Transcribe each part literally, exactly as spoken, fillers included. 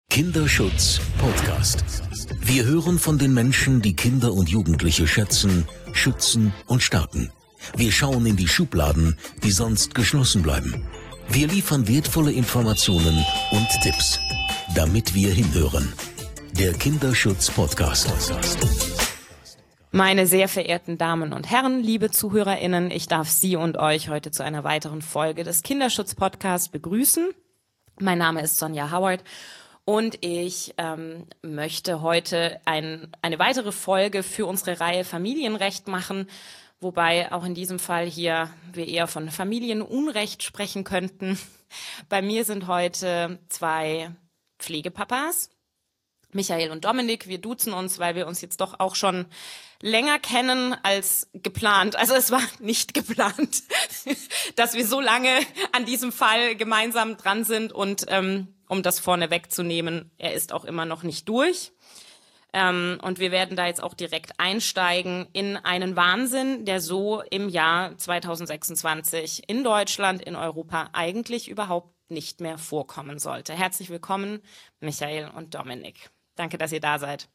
Kinderschutz Podcast. Wir hören von den Menschen, die Kinder und Jugendliche schätzen, schützen und stärken. Wir schauen in die Schubladen, die sonst geschlossen bleiben. Wir liefern wertvolle Informationen und Tipps, damit wir hinhören. Der Kinderschutz Podcast. Meine sehr verehrten Damen und Herren, liebe ZuhörerInnen, ich darf Sie und euch heute zu einer weiteren Folge des Kinderschutz Podcasts begrüßen. Mein Name ist Sonja Howard. Und ich ähm, möchte heute ein, eine weitere Folge für unsere Reihe Familienrecht machen, wobei auch in diesem Fall hier wir eher von Familienunrecht sprechen könnten. Bei mir sind heute zwei Pflegepapas, Michael und Dominik. Wir duzen uns, weil wir uns jetzt doch auch schon länger kennen als geplant. Also es war nicht geplant, dass wir so lange an diesem Fall gemeinsam dran sind und ähm, um das vorne wegzunehmen, er ist auch immer noch nicht durch. Ähm, und wir werden da jetzt auch direkt einsteigen in einen Wahnsinn, der so im Jahr zweitausendsechsundzwanzig in Deutschland, in Europa eigentlich überhaupt nicht mehr vorkommen sollte. Herzlich willkommen, Michael und Dominik. Danke, dass ihr da seid.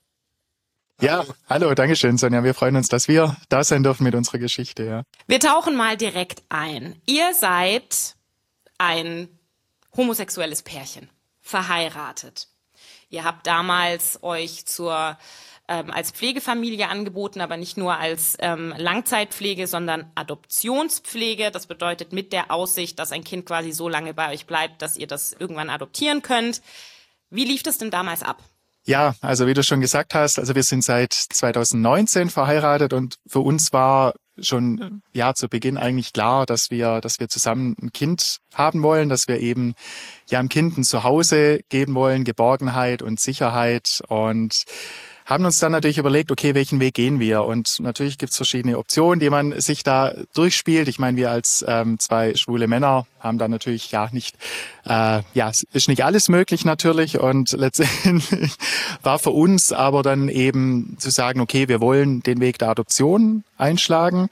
Ja, hallo, danke schön, Sonja. Wir freuen uns, dass wir da sein dürfen mit unserer Geschichte. Ja. Wir tauchen mal direkt ein. Ihr seid ein homosexuelles Pärchen. Verheiratet. Ihr habt damals euch zur ähm, als Pflegefamilie angeboten, aber nicht nur als ähm, Langzeitpflege, sondern Adoptionspflege. Das bedeutet mit der Aussicht, dass ein Kind quasi so lange bei euch bleibt, dass ihr das irgendwann adoptieren könnt. Wie lief das denn damals ab? Ja, also wie du schon gesagt hast, also wir sind seit zweitausendneunzehn verheiratet und für uns war schon ja zu Beginn eigentlich klar, dass wir, dass wir zusammen ein Kind haben wollen, dass wir eben ja dem Kind ein Zuhause geben wollen, Geborgenheit und Sicherheit, und haben uns dann natürlich überlegt, okay, welchen Weg gehen wir? Und natürlich gibt's verschiedene Optionen, die man sich da durchspielt. Ich meine, wir als ähm, zwei schwule Männer haben da natürlich ja nicht, äh, ja, es ist nicht alles möglich natürlich. Und letztendlich war für uns aber dann eben zu sagen, okay, wir wollen den Weg der Adoption einschlagen.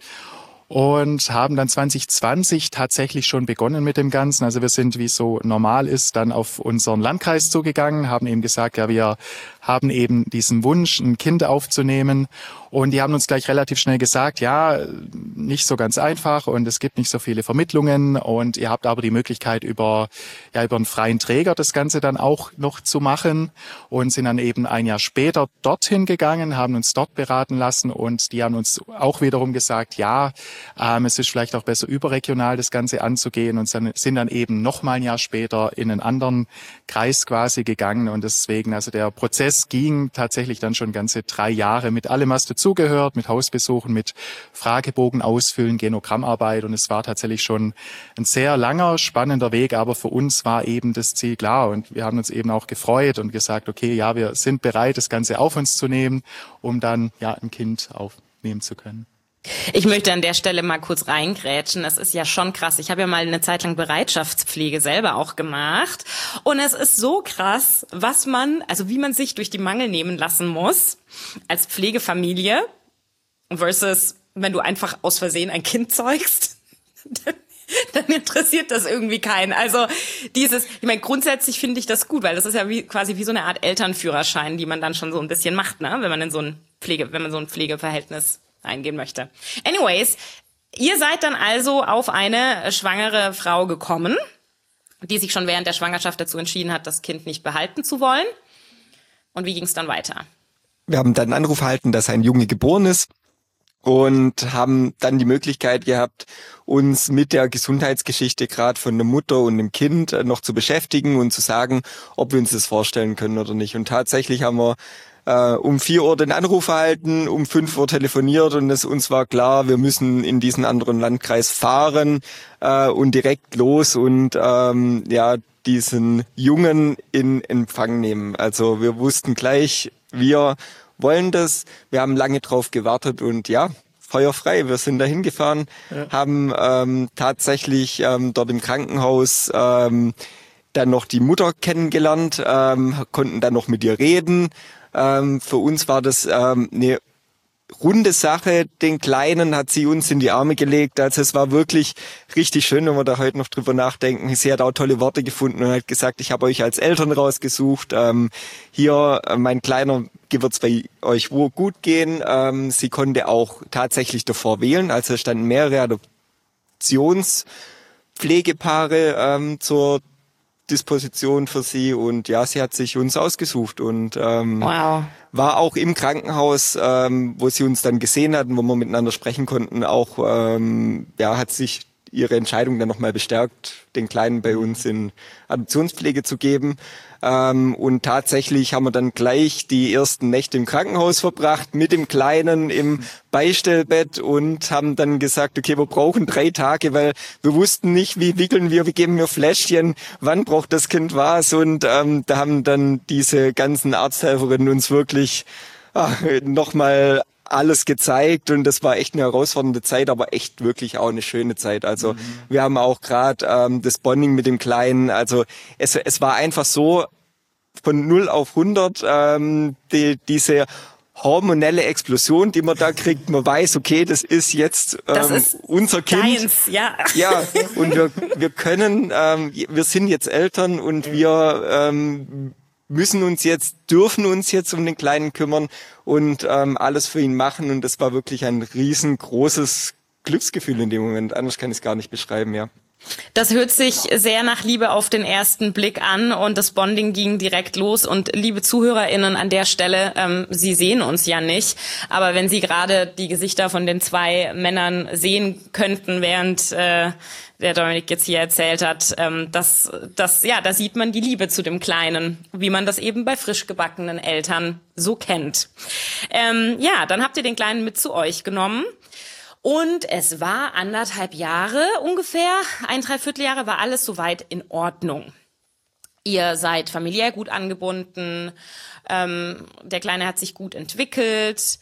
Und haben dann zwanzig zwanzig tatsächlich schon begonnen mit dem Ganzen. Also wir sind, wie es so normal ist, dann auf unseren Landkreis zugegangen, haben eben gesagt, ja, wir haben eben diesen Wunsch, ein Kind aufzunehmen. Und die haben uns gleich relativ schnell gesagt, ja, nicht so ganz einfach und es gibt nicht so viele Vermittlungen und ihr habt aber die Möglichkeit, über, ja, über einen freien Träger das Ganze dann auch noch zu machen, und sind dann eben ein Jahr später dorthin gegangen, haben uns dort beraten lassen, und die haben uns auch wiederum gesagt, ja, ähm, es ist vielleicht auch besser überregional das Ganze anzugehen, und sind dann eben noch mal ein Jahr später in einen anderen Kreis quasi gegangen, und deswegen, also der Prozess ging tatsächlich dann schon ganze drei Jahre mit allem, was dazugehört, mit Hausbesuchen, mit Fragebogen ausfüllen, Genogrammarbeit, und es war tatsächlich schon ein sehr langer, spannender Weg, aber für uns war eben das Ziel klar, und wir haben uns eben auch gefreut und gesagt, okay, ja, wir sind bereit, das Ganze auf uns zu nehmen, um dann ja ein Kind aufnehmen zu können. Ich möchte an der Stelle mal kurz reingrätschen. Es ist ja schon krass. Ich habe ja mal eine Zeit lang Bereitschaftspflege selber auch gemacht. Und es ist so krass, was man, also wie man sich durch die Mangel nehmen lassen muss als Pflegefamilie versus wenn du einfach aus Versehen ein Kind zeugst. Dann interessiert das irgendwie keinen. Also dieses, ich meine, grundsätzlich finde ich das gut, weil das ist ja wie, quasi wie so eine Art Elternführerschein, die man dann schon so ein bisschen macht, ne, wenn man in so ein Pflege, wenn man so ein Pflegeverhältnis eingehen möchte. Anyways, ihr seid dann also auf eine schwangere Frau gekommen, die sich schon während der Schwangerschaft dazu entschieden hat, das Kind nicht behalten zu wollen. Und wie ging es dann weiter? Wir haben dann einen Anruf erhalten, dass ein Junge geboren ist, und haben dann die Möglichkeit gehabt, uns mit der Gesundheitsgeschichte gerade von der Mutter und dem Kind noch zu beschäftigen und zu sagen, ob wir uns das vorstellen können oder nicht. Und tatsächlich haben wir Uh, um vier Uhr den Anruf erhalten, um fünf Uhr telefoniert, und es uns war klar, wir müssen in diesen anderen Landkreis fahren uh, und direkt los und ähm, ja diesen Jungen in Empfang nehmen. Also wir wussten gleich, wir wollen das. Wir haben lange drauf gewartet und ja, feuerfrei. Wir sind dahin gefahren, ja. haben ähm, tatsächlich ähm, dort im Krankenhaus ähm, dann noch die Mutter kennengelernt, ähm, konnten dann noch mit ihr reden. Ähm, für uns war das ähm, eine runde Sache. Den Kleinen hat sie uns in die Arme gelegt. Also es war wirklich richtig schön, wenn wir da heute noch drüber nachdenken. Sie hat auch tolle Worte gefunden und hat gesagt, ich habe euch als Eltern rausgesucht. Ähm, hier, mein Kleiner, wird es bei euch wohl gut gehen. Ähm, sie konnte auch tatsächlich davor wählen. Also es standen mehrere Adoptionspflegepaare ähm, zur Disposition für sie und ja, sie hat sich uns ausgesucht und ähm, wow. war auch im Krankenhaus, ähm, wo sie uns dann gesehen hatten, wo wir miteinander sprechen konnten, auch ähm, ja, hat sich ihre Entscheidung dann nochmal bestärkt, den Kleinen bei uns in Adoptionspflege zu geben. Ähm, und tatsächlich haben wir dann gleich die ersten Nächte im Krankenhaus verbracht, mit dem Kleinen im Beistellbett und haben dann gesagt, okay, wir brauchen drei Tage, weil wir wussten nicht, wie wickeln wir, wie geben wir Fläschchen, wann braucht das Kind was. Und ähm, da haben dann diese ganzen Arzthelferinnen uns wirklich ach, nochmal alles gezeigt und das war echt eine herausfordernde Zeit, aber echt wirklich auch eine schöne Zeit. Also mhm. wir haben auch gerade ähm, das Bonding mit dem Kleinen, also es, es war einfach so von null auf hundert ähm, die, diese hormonelle Explosion, die man da kriegt. Man weiß, okay, das ist jetzt ähm, das ist unser Kind. Deins, ja. Ja, und wir, wir können, ähm, wir sind jetzt Eltern und wir ähm, müssen uns jetzt, dürfen uns jetzt um den Kleinen kümmern und ähm, alles für ihn machen. Und das war wirklich ein riesengroßes Glücksgefühl in dem Moment. Anders kann ich es gar nicht beschreiben, ja. Das hört sich sehr nach Liebe auf den ersten Blick an und das Bonding ging direkt los. Und liebe ZuhörerInnen an der Stelle, ähm, Sie sehen uns ja nicht, aber wenn Sie gerade die Gesichter von den zwei Männern sehen könnten, während äh, der Dominik jetzt hier erzählt hat, ähm, dass das ja, da sieht man die Liebe zu dem Kleinen, wie man das eben bei frisch gebackenen Eltern so kennt. Ähm, ja, dann habt ihr den Kleinen mit zu euch genommen. Und es war anderthalb Jahre ungefähr, ein Dreivierteljahre war alles soweit in Ordnung. Ihr seid familiär gut angebunden, ähm, der Kleine hat sich gut entwickelt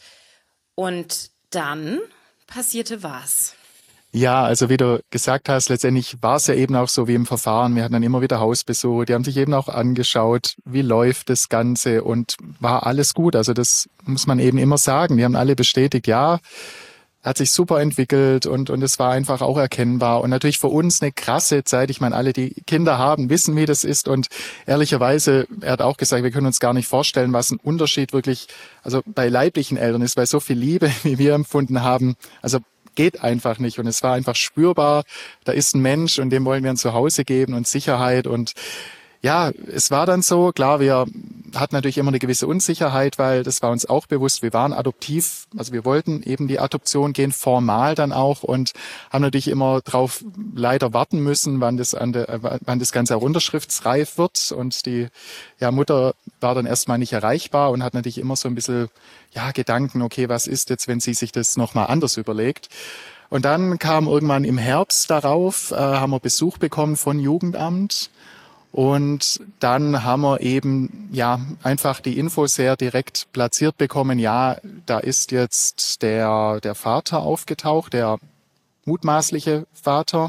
und dann passierte was. Ja, also wie du gesagt hast, letztendlich war es ja eben auch so wie im Verfahren. Wir hatten dann immer wieder Hausbesuche, die haben sich eben auch angeschaut, wie läuft das Ganze und war alles gut. Also das muss man eben immer sagen. Die haben alle bestätigt, ja, hat sich super entwickelt und und es war einfach auch erkennbar und natürlich für uns eine krasse Zeit. Ich meine, alle, die Kinder haben, wissen, wie das ist und ehrlicherweise, er hat auch gesagt, wir können uns gar nicht vorstellen, was ein Unterschied wirklich, also bei leiblichen Eltern ist, weil so viel Liebe, wie wir empfunden haben, also geht einfach nicht und es war einfach spürbar, da ist ein Mensch und dem wollen wir ein Zuhause geben und Sicherheit und ja, es war dann so, klar, wir hatten natürlich immer eine gewisse Unsicherheit, weil das war uns auch bewusst, wir waren adoptiv, also wir wollten eben die Adoption gehen, formal dann auch und haben natürlich immer drauf leider warten müssen, wann das, an der, wann das Ganze auch unterschriftsreif wird und die ja, Mutter war dann erstmal nicht erreichbar und hat natürlich immer so ein bisschen ja, Gedanken, okay, was ist jetzt, wenn sie sich das nochmal anders überlegt. Und dann kam irgendwann im Herbst darauf, äh, haben wir Besuch bekommen von Jugendamt. Und dann haben wir eben ja einfach die Info sehr direkt platziert bekommen. Ja, da ist jetzt der der Vater aufgetaucht, der mutmaßliche Vater.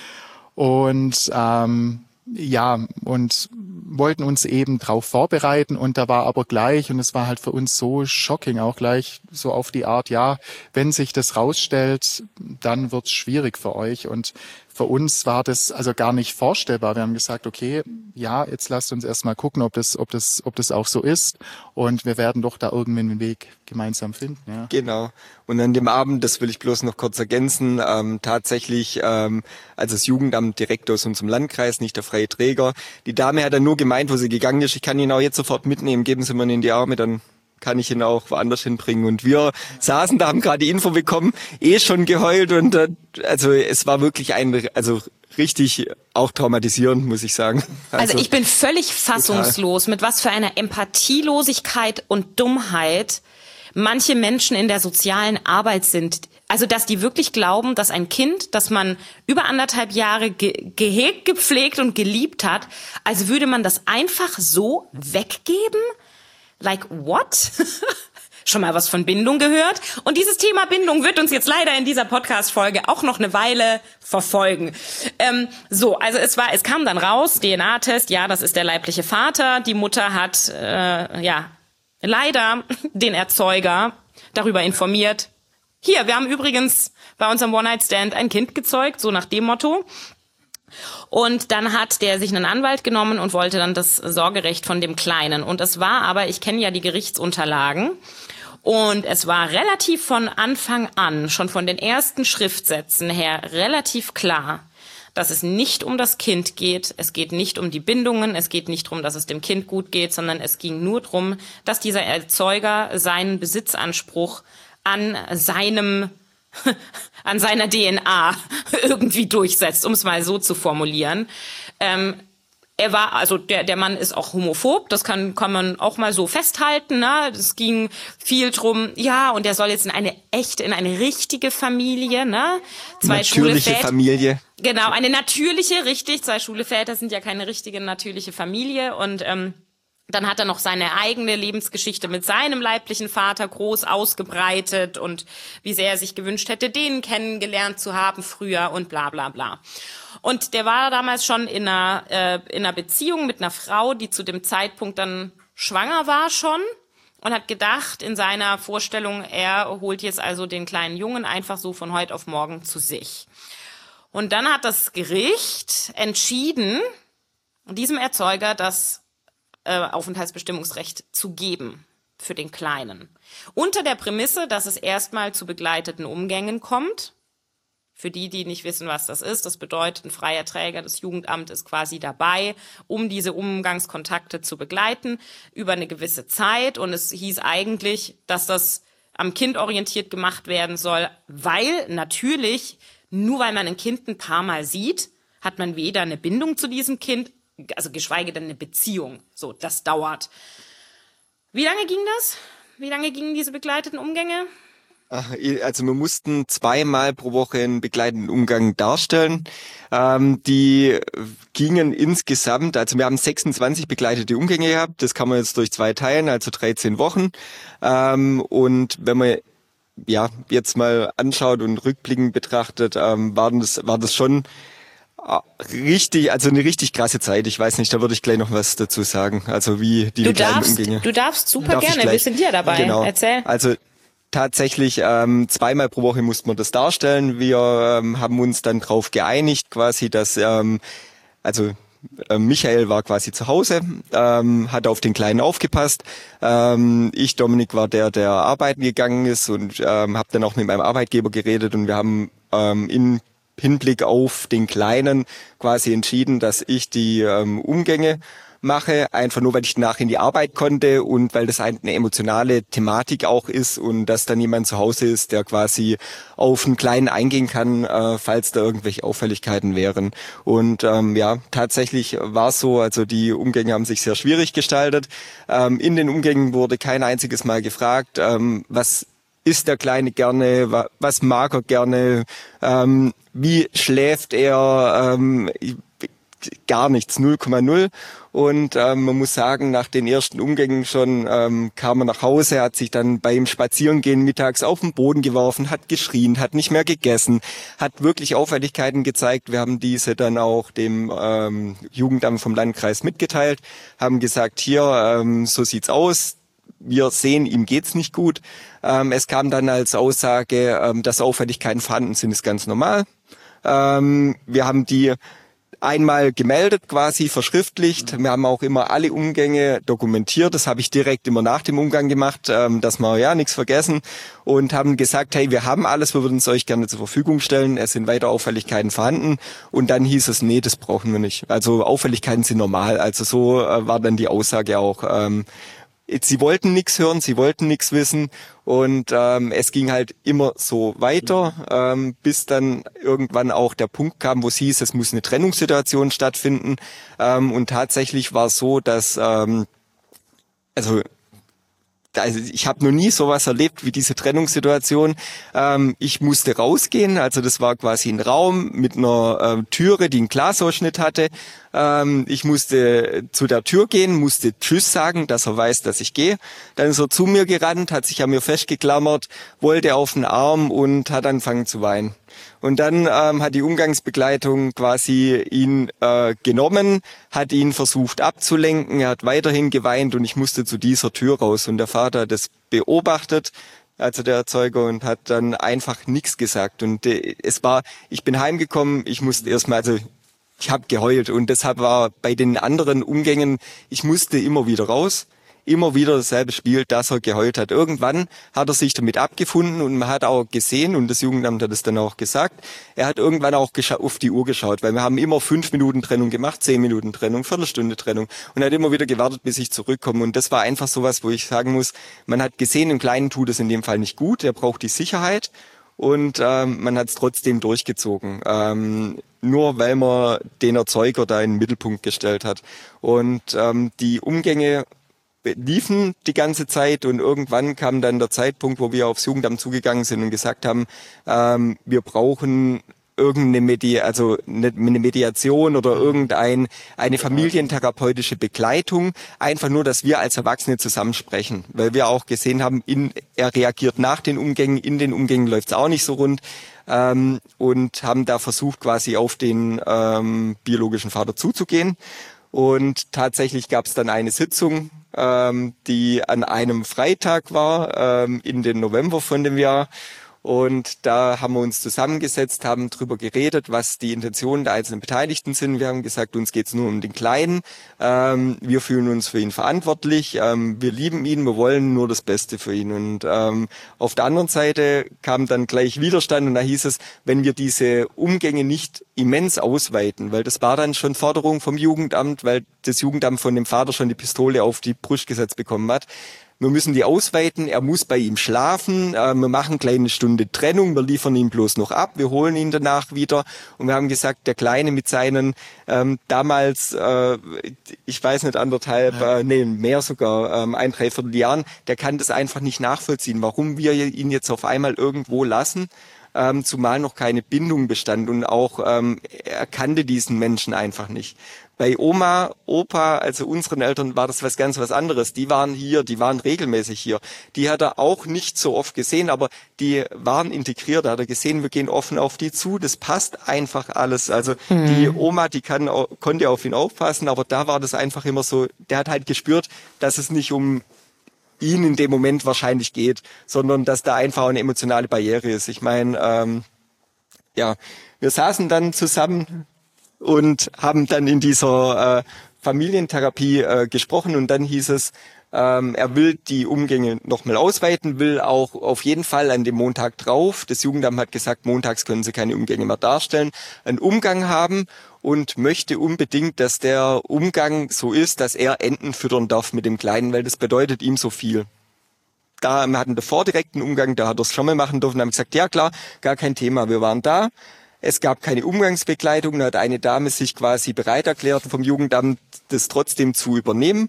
Und ähm, ja, und wollten uns eben drauf vorbereiten und da war aber gleich, und es war halt für uns so shocking auch gleich, so auf die Art, ja, wenn sich das rausstellt, dann wird's schwierig für euch und für uns war das also gar nicht vorstellbar. Wir haben gesagt, okay, ja, jetzt lasst uns erstmal gucken, ob das, ob das, ob das auch so ist. Und wir werden doch da irgendwie einen Weg gemeinsam finden. Ja. Genau. Und an dem Abend, das will ich bloß noch kurz ergänzen, ähm, tatsächlich, ähm, als das Jugendamt direkt aus unserem Landkreis, nicht der freie Träger, die Dame hat dann nur gemeint, wo sie gegangen ist, ich kann ihn auch jetzt sofort mitnehmen, geben Sie mir in die Arme, dann kann ich ihn auch woanders hinbringen. Und wir saßen da, haben gerade die Info bekommen, eh schon geheult und äh, also es war wirklich ein, also richtig auch traumatisierend, muss ich sagen. Also, also ich bin völlig fassungslos, total. Mit was für einer Empathielosigkeit und Dummheit manche Menschen in der sozialen Arbeit sind. Also, dass die wirklich glauben, dass ein Kind, das man über anderthalb Jahre ge- gehegt, gepflegt und geliebt hat, als würde man das einfach so weggeben? Like what? Schon mal was von Bindung gehört? Und dieses Thema Bindung wird uns jetzt leider in dieser Podcast-Folge auch noch eine Weile verfolgen. Ähm, so, also es war, es kam dann raus, D N A-Test, ja, das ist der leibliche Vater. Die Mutter hat, äh, ja, leider den Erzeuger darüber informiert. Hier, wir haben übrigens bei unserem One-Night-Stand ein Kind gezeugt, so nach dem Motto. Und dann hat der sich einen Anwalt genommen und wollte dann das Sorgerecht von dem Kleinen. Und es war aber, ich kenne ja die Gerichtsunterlagen, und es war relativ von Anfang an, schon von den ersten Schriftsätzen her, relativ klar, dass es nicht um das Kind geht, es geht nicht um die Bindungen, es geht nicht darum, dass es dem Kind gut geht, sondern es ging nur darum, dass dieser Erzeuger seinen Besitzanspruch an seinem, an seiner D N A irgendwie durchsetzt, um es mal so zu formulieren. Ähm, Er war, also der der Mann ist auch homophob, das kann kann man auch mal so festhalten. Ne? Es ging viel drum, ja, und er soll jetzt in eine echte, in eine richtige Familie, ne? Zwei natürliche Schwule Familie. Genau, eine natürliche, richtig. Zwei schwule Väter sind ja keine richtige natürliche Familie. Und ähm, dann hat er noch seine eigene Lebensgeschichte mit seinem leiblichen Vater groß ausgebreitet und wie sehr er sich gewünscht hätte, den kennengelernt zu haben früher und bla bla bla. Und der war damals schon in einer, äh, in einer Beziehung mit einer Frau, die zu dem Zeitpunkt dann schwanger war schon und hat gedacht in seiner Vorstellung, er holt jetzt also den kleinen Jungen einfach so von heute auf morgen zu sich. Und dann hat das Gericht entschieden, diesem Erzeuger das äh, Aufenthaltsbestimmungsrecht zu geben für den Kleinen. Unter der Prämisse, dass es erstmal zu begleiteten Umgängen kommt. Für die, die nicht wissen, was das ist, das bedeutet, ein freier Träger des Jugendamts ist quasi dabei, um diese Umgangskontakte zu begleiten über eine gewisse Zeit. Und es hieß eigentlich, dass das am Kind orientiert gemacht werden soll, weil natürlich, nur weil man ein Kind ein paar Mal sieht, hat man weder eine Bindung zu diesem Kind, also geschweige denn eine Beziehung. So, das dauert. Wie lange ging das? Wie lange gingen diese begleiteten Umgänge? Also wir mussten zweimal pro Woche einen begleitenden Umgang darstellen. Ähm, die gingen insgesamt, also wir haben sechsundzwanzig begleitete Umgänge gehabt. Das kann man jetzt durch zwei teilen, also dreizehn Wochen. Ähm, und wenn man ja jetzt mal anschaut und rückblickend betrachtet, ähm, war das, war das schon richtig, also eine richtig krasse Zeit. Ich weiß nicht, da würde ich gleich noch was dazu sagen. Also wie die du begleiteten darfst, Umgänge. Du darfst super Darf gerne, wir sind ja dabei. Genau. Erzähl. Also tatsächlich ähm, zweimal pro Woche mussten wir das darstellen. Wir ähm, haben uns dann drauf geeinigt, quasi, dass ähm, also äh, Michael war quasi zu Hause, ähm, hat auf den Kleinen aufgepasst. Ähm, ich, Dominik, war der, der arbeiten gegangen ist und ähm, habe dann auch mit meinem Arbeitgeber geredet und wir haben ähm, in Hinblick auf den Kleinen quasi entschieden, dass ich die ähm, Umgänge mache, einfach nur, weil ich danach in die Arbeit konnte und weil das eine emotionale Thematik auch ist und dass dann jemand zu Hause ist, der quasi auf einen Kleinen eingehen kann, äh, falls da irgendwelche Auffälligkeiten wären. Und ähm, ja, tatsächlich war es so, also die Umgänge haben sich sehr schwierig gestaltet. Ähm, in den Umgängen wurde kein einziges Mal gefragt, ähm, was isst der Kleine gerne, was mag er gerne, ähm, wie schläft er, ähm, gar nichts, null Komma null. Und ähm, man muss sagen, nach den ersten Umgängen schon ähm, kam er nach Hause, hat sich dann beim Spazierengehen mittags auf den Boden geworfen, hat geschrien, hat nicht mehr gegessen, hat wirklich Auffälligkeiten gezeigt. Wir haben diese dann auch dem ähm, Jugendamt vom Landkreis mitgeteilt, haben gesagt, hier, ähm, so sieht's aus. Wir sehen, ihm geht's nicht gut. Ähm, es kam dann als Aussage, ähm, dass Auffälligkeiten vorhanden sind, ist ganz normal. Ähm, wir haben die einmal gemeldet, quasi verschriftlicht. Wir haben auch immer alle Umgänge dokumentiert. Das habe ich direkt immer nach dem Umgang gemacht, ähm, dass wir ja nichts vergessen und haben gesagt, hey, wir haben alles, wir würden es euch gerne zur Verfügung stellen. Es sind weiter Auffälligkeiten vorhanden. Und dann hieß es, nee, das brauchen wir nicht. Also Auffälligkeiten sind normal. Also so äh, war dann die Aussage auch. Ähm, Sie wollten nichts hören, sie wollten nichts wissen und ähm, es ging halt immer so weiter, ähm, bis dann irgendwann auch der Punkt kam, wo es hieß, es muss eine Trennungssituation stattfinden ähm, und tatsächlich war es so, dass ähm, also Also ich habe noch nie sowas erlebt wie diese Trennungssituation. Ähm, ich musste rausgehen, also das war quasi ein Raum mit einer äh, Türe, die einen Glasausschnitt hatte. Ähm, ich musste zu der Tür gehen, musste Tschüss sagen, dass er weiß, dass ich gehe. Dann ist er zu mir gerannt, hat sich an mir festgeklammert, wollte auf den Arm und hat angefangen zu weinen. Und dann ähm, hat die Umgangsbegleitung quasi ihn äh, genommen, hat ihn versucht abzulenken, er hat weiterhin geweint und ich musste zu dieser Tür raus. Und der Vater hat das beobachtet, also der Erzeuger, und hat dann einfach nichts gesagt. Und äh, es war, ich bin heimgekommen, ich musste erstmal, also ich habe geheult, und deshalb war bei den anderen Umgängen, ich musste immer wieder raus, immer wieder dasselbe Spiel, dass er geheult hat. Irgendwann hat er sich damit abgefunden, und man hat auch gesehen, und das Jugendamt hat es dann auch gesagt, er hat irgendwann auch auf die Uhr geschaut, weil wir haben immer fünf Minuten Trennung gemacht, zehn Minuten Trennung, Viertelstunde Trennung, und er hat immer wieder gewartet, bis ich zurückkomme. Und das war einfach sowas, wo ich sagen muss, man hat gesehen, im Kleinen tut es in dem Fall nicht gut, er braucht die Sicherheit, und ähm, man hat es trotzdem durchgezogen. Ähm, nur weil man den Erzeuger da in den Mittelpunkt gestellt hat. Und ähm, die Umgänge liefen die ganze Zeit, und irgendwann kam dann der Zeitpunkt, wo wir aufs Jugendamt zugegangen sind und gesagt haben, ähm, wir brauchen irgendeine Medi also eine Mediation oder irgendein eine familientherapeutische Begleitung, einfach nur, dass wir als Erwachsene zusammen sprechen, weil wir auch gesehen haben, in, er reagiert nach den Umgängen, in den Umgängen läuft es auch nicht so rund, ähm, und haben da versucht, quasi auf den ähm, biologischen Vater zuzugehen. Und tatsächlich gab es dann eine Sitzung, ähm, die an einem Freitag war, ähm, in den November von dem Jahr. Und da haben wir uns zusammengesetzt, haben drüber geredet, was die Intentionen der einzelnen Beteiligten sind. Wir haben gesagt, uns geht's nur um den Kleinen. Ähm, wir fühlen uns für ihn verantwortlich. Ähm, wir lieben ihn, wir wollen nur das Beste für ihn. Und ähm, auf der anderen Seite kam dann gleich Widerstand, und da hieß es, wenn wir diese Umgänge nicht immens ausweiten, weil das war dann schon Forderung vom Jugendamt, weil das Jugendamt von dem Vater schon die Pistole auf die Brust gesetzt bekommen hat. Wir müssen die ausweiten, er muss bei ihm schlafen, äh, wir machen eine kleine Stunde Trennung, wir liefern ihn bloß noch ab, wir holen ihn danach wieder, und wir haben gesagt, der Kleine mit seinen ähm, damals, äh, ich weiß nicht, anderthalb, äh, nee, mehr sogar, ähm, ein, dreiviertel Jahren, der kann das einfach nicht nachvollziehen, warum wir ihn jetzt auf einmal irgendwo lassen, ähm, zumal noch keine Bindung bestand, und auch ähm, er kannte diesen Menschen einfach nicht. Bei Oma, Opa, also unseren Eltern, war das was ganz was anderes. Die waren hier, die waren regelmäßig hier. Die hat er auch nicht so oft gesehen, aber die waren integriert. Da hat er gesehen, wir gehen offen auf die zu. Das passt einfach alles. Also mhm. die Oma, die kann, konnte auf ihn aufpassen, aber da war das einfach immer so, der hat halt gespürt, dass es nicht um ihn in dem Moment wahrscheinlich geht, sondern dass da einfach eine emotionale Barriere ist. Ich meine, ähm, ja, wir saßen dann zusammen und haben dann in dieser äh, Familientherapie äh, gesprochen, und dann hieß es, ähm, er will die Umgänge nochmal ausweiten, will auch auf jeden Fall an dem Montag drauf, das Jugendamt hat gesagt, montags können sie keine Umgänge mehr darstellen, einen Umgang haben, und möchte unbedingt, dass der Umgang so ist, dass er Enten füttern darf mit dem Kleinen, weil das bedeutet ihm so viel. Da, wir hatten davor direkt einen Umgang, da hat er es schon mal machen dürfen, haben gesagt, ja klar, gar kein Thema, wir waren da. Es gab keine Umgangsbegleitung, da hat eine Dame sich quasi bereit erklärt vom Jugendamt, das trotzdem zu übernehmen.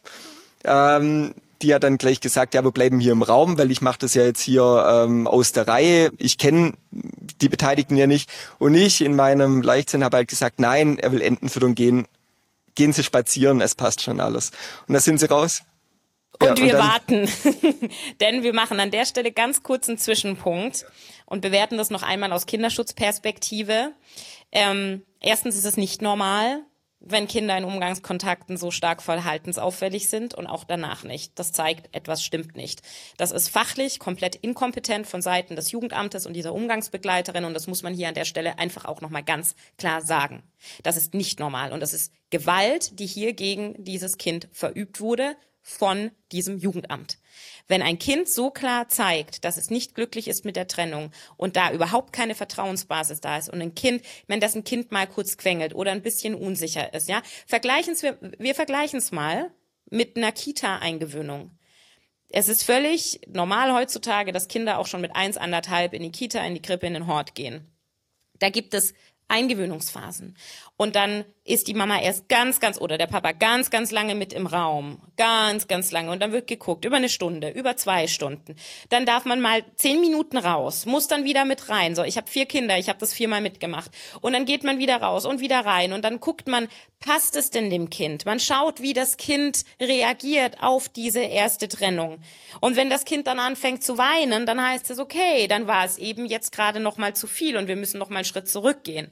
Ähm, die hat dann gleich gesagt, ja, wir bleiben hier im Raum, weil ich mache das ja jetzt hier ähm, aus der Reihe. Ich kenne die Beteiligten ja nicht. Und ich in meinem Leichtsinn habe halt gesagt, nein, er will Enten füttern gehen. Gehen Sie spazieren, es passt schon alles. Und da sind sie raus. Und ja, wir und warten, denn wir machen an der Stelle ganz kurz einen Zwischenpunkt und bewerten das noch einmal aus Kinderschutzperspektive. Ähm, erstens ist es nicht normal, wenn Kinder in Umgangskontakten so stark verhaltensauffällig sind, und auch danach nicht. Das zeigt, etwas stimmt nicht. Das ist fachlich komplett inkompetent von Seiten des Jugendamtes und dieser Umgangsbegleiterin, und das muss man hier an der Stelle einfach auch nochmal ganz klar sagen. Das ist nicht normal, und das ist Gewalt, die hier gegen dieses Kind verübt wurde von diesem Jugendamt. Wenn ein Kind so klar zeigt, dass es nicht glücklich ist mit der Trennung und da überhaupt keine Vertrauensbasis da ist, und ein Kind, wenn das ein Kind mal kurz quengelt oder ein bisschen unsicher ist, ja, vergleichen wir, wir vergleichen es mal mit einer Kita-Eingewöhnung. Es ist völlig normal heutzutage, dass Kinder auch schon mit eins, anderthalb in die Kita, in die Krippe, in den Hort gehen. Da gibt es Eingewöhnungsphasen. Und dann ist die Mama erst ganz, ganz, oder der Papa ganz, ganz lange mit im Raum. Ganz, ganz lange. Und dann wird geguckt, über eine Stunde, über zwei Stunden. Dann darf man mal zehn Minuten raus, muss dann wieder mit rein. So, ich habe vier Kinder, ich habe das viermal mitgemacht. Und dann geht man wieder raus und wieder rein. Und dann guckt man, passt es denn dem Kind? Man schaut, wie das Kind reagiert auf diese erste Trennung. Und wenn das Kind dann anfängt zu weinen, dann heißt es, okay, dann war es eben jetzt gerade noch mal zu viel und wir müssen noch mal einen Schritt zurückgehen.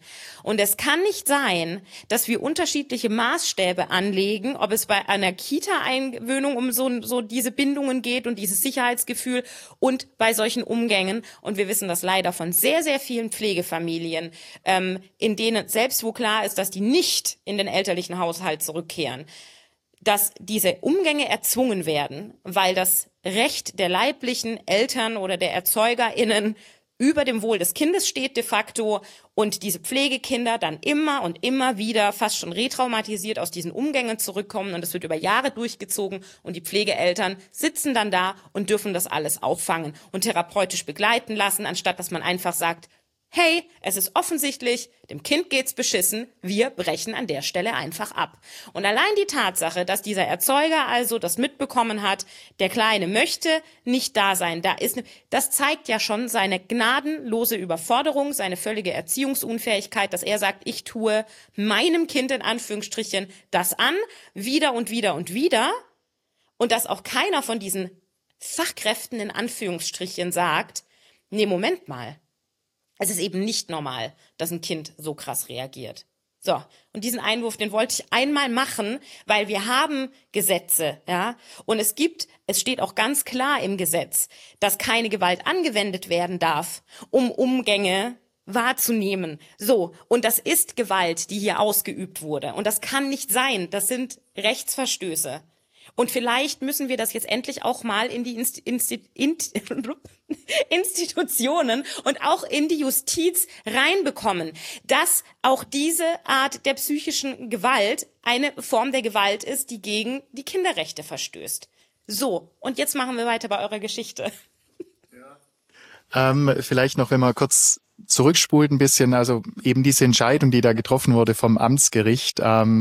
Und es kann nicht sein, dass wir unterschiedliche Maßstäbe anlegen, ob es bei einer Kita-Eingewöhnung um so, so diese Bindungen geht und dieses Sicherheitsgefühl und bei solchen Umgängen. Und wir wissen das leider von sehr, sehr vielen Pflegefamilien, ähm, in denen selbst wo klar ist, dass die nicht in den elterlichen Haushalt zurückkehren, dass diese Umgänge erzwungen werden, weil das Recht der leiblichen Eltern oder der ErzeugerInnen über dem Wohl des Kindes steht de facto und diese Pflegekinder dann immer und immer wieder fast schon retraumatisiert aus diesen Umgängen zurückkommen und es wird über Jahre durchgezogen und die Pflegeeltern sitzen dann da und dürfen das alles auffangen und therapeutisch begleiten lassen, anstatt dass man einfach sagt, hey, es ist offensichtlich, dem Kind geht's beschissen, wir brechen an der Stelle einfach ab. Und allein die Tatsache, dass dieser Erzeuger also das mitbekommen hat, der Kleine möchte nicht da sein, da ist, das zeigt ja schon seine gnadenlose Überforderung, seine völlige Erziehungsunfähigkeit, dass er sagt, ich tue meinem Kind in Anführungsstrichen das an, wieder und wieder und wieder, und dass auch keiner von diesen Fachkräften in Anführungsstrichen sagt, nee, Moment mal. Es ist eben nicht normal, dass ein Kind so krass reagiert. So, und diesen Einwurf, den wollte ich einmal machen, weil wir haben Gesetze, ja, und es gibt, es steht auch ganz klar im Gesetz, dass keine Gewalt angewendet werden darf, um Umgänge wahrzunehmen. So, und das ist Gewalt, die hier ausgeübt wurde. Und das kann nicht sein, das sind Rechtsverstöße. Und vielleicht müssen wir das jetzt endlich auch mal in die Inst- Inst- Inst- Institutionen und auch in die Justiz reinbekommen, dass auch diese Art der psychischen Gewalt eine Form der Gewalt ist, die gegen die Kinderrechte verstößt. So, und jetzt machen wir weiter bei eurer Geschichte. Ja. Ähm, vielleicht noch, wenn man kurz zurückspult ein bisschen, also eben diese Entscheidung, die da getroffen wurde vom Amtsgericht, ähm,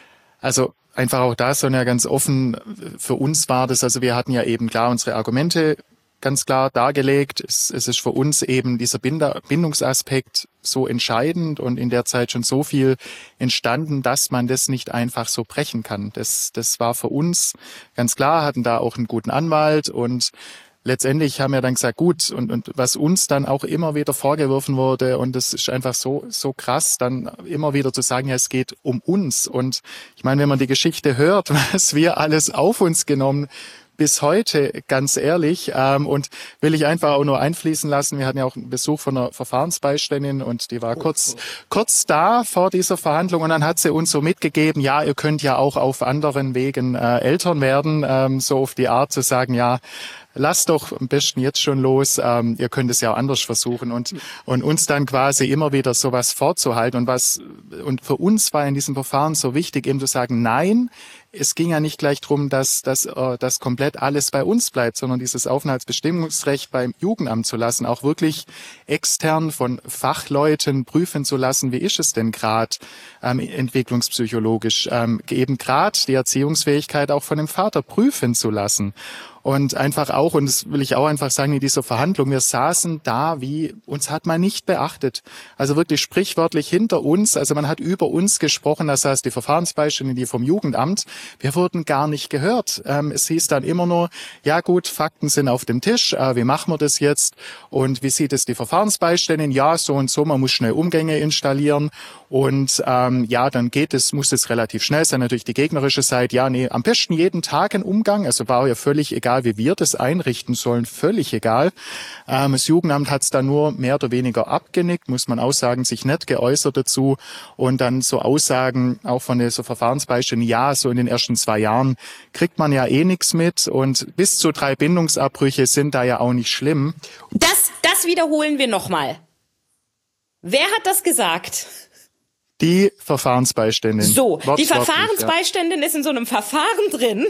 also einfach auch da, Sonja, ganz offen, für uns war das, also wir hatten ja eben klar unsere Argumente ganz klar dargelegt. Es, es ist für uns eben dieser Binder, Bindungsaspekt so entscheidend und in der Zeit schon so viel entstanden, dass man das nicht einfach so brechen kann. Das, das war für uns ganz klar, hatten da auch einen guten Anwalt und letztendlich haben wir dann gesagt, gut, und, und was uns dann auch immer wieder vorgeworfen wurde, und das ist einfach so so krass, dann immer wieder zu sagen, ja, es geht um uns. Und ich meine, wenn man die Geschichte hört, was wir alles auf uns genommen bis heute, ganz ehrlich, ähm, und will ich einfach auch nur einfließen lassen. Wir hatten ja auch einen Besuch von einer Verfahrensbeiständin und die war kurz kurz da vor dieser Verhandlung und dann hat sie uns so mitgegeben, ja, ihr könnt ja auch auf anderen Wegen äh, Eltern werden, ähm, so auf die Art zu sagen, ja, lasst doch am besten jetzt schon los, ähm, ihr könnt es ja auch anders versuchen und und uns dann quasi immer wieder sowas vorzuhalten und was und für uns war in diesem Verfahren so wichtig, eben zu sagen, nein, es ging ja nicht gleich drum, dass dass äh, das komplett alles bei uns bleibt, sondern dieses Aufenthaltsbestimmungsrecht beim Jugendamt zu lassen, auch wirklich extern von Fachleuten prüfen zu lassen, wie ist es denn gerade ähm, entwicklungspsychologisch, ähm, eben gerade die Erziehungsfähigkeit auch von dem Vater prüfen zu lassen. Und einfach auch, und das will ich auch einfach sagen, in dieser Verhandlung, wir saßen da wie, uns hat man nicht beachtet. Also wirklich sprichwörtlich hinter uns, also man hat über uns gesprochen, das heißt die Verfahrensbeiständin, die vom Jugendamt, wir wurden gar nicht gehört. Ähm, es hieß dann immer nur, ja gut, Fakten sind auf dem Tisch, äh, wie machen wir das jetzt? Und wie sieht es die Verfahrensbeiständin? Ja, so und so, man muss schnell Umgänge installieren. Und ähm, ja, dann geht es, muss es relativ schnell sein. Natürlich die gegnerische Seite, ja, nee, am besten jeden Tag ein Umgang, also war ja völlig egal, wie wir das einrichten sollen, völlig egal. Ähm, das Jugendamt hat es da nur mehr oder weniger abgenickt, muss man auch sagen, sich nicht geäußert dazu. Und dann so Aussagen auch von den so Verfahrensbeiständen, ja, so in den ersten zwei Jahren kriegt man ja eh nichts mit. Und bis zu drei Bindungsabbrüche sind da ja auch nicht schlimm. Das, das wiederholen wir nochmal. Wer hat das gesagt? Die Verfahrensbeiständin. So, die Verfahrensbeiständin ja. ist in so einem Verfahren drin,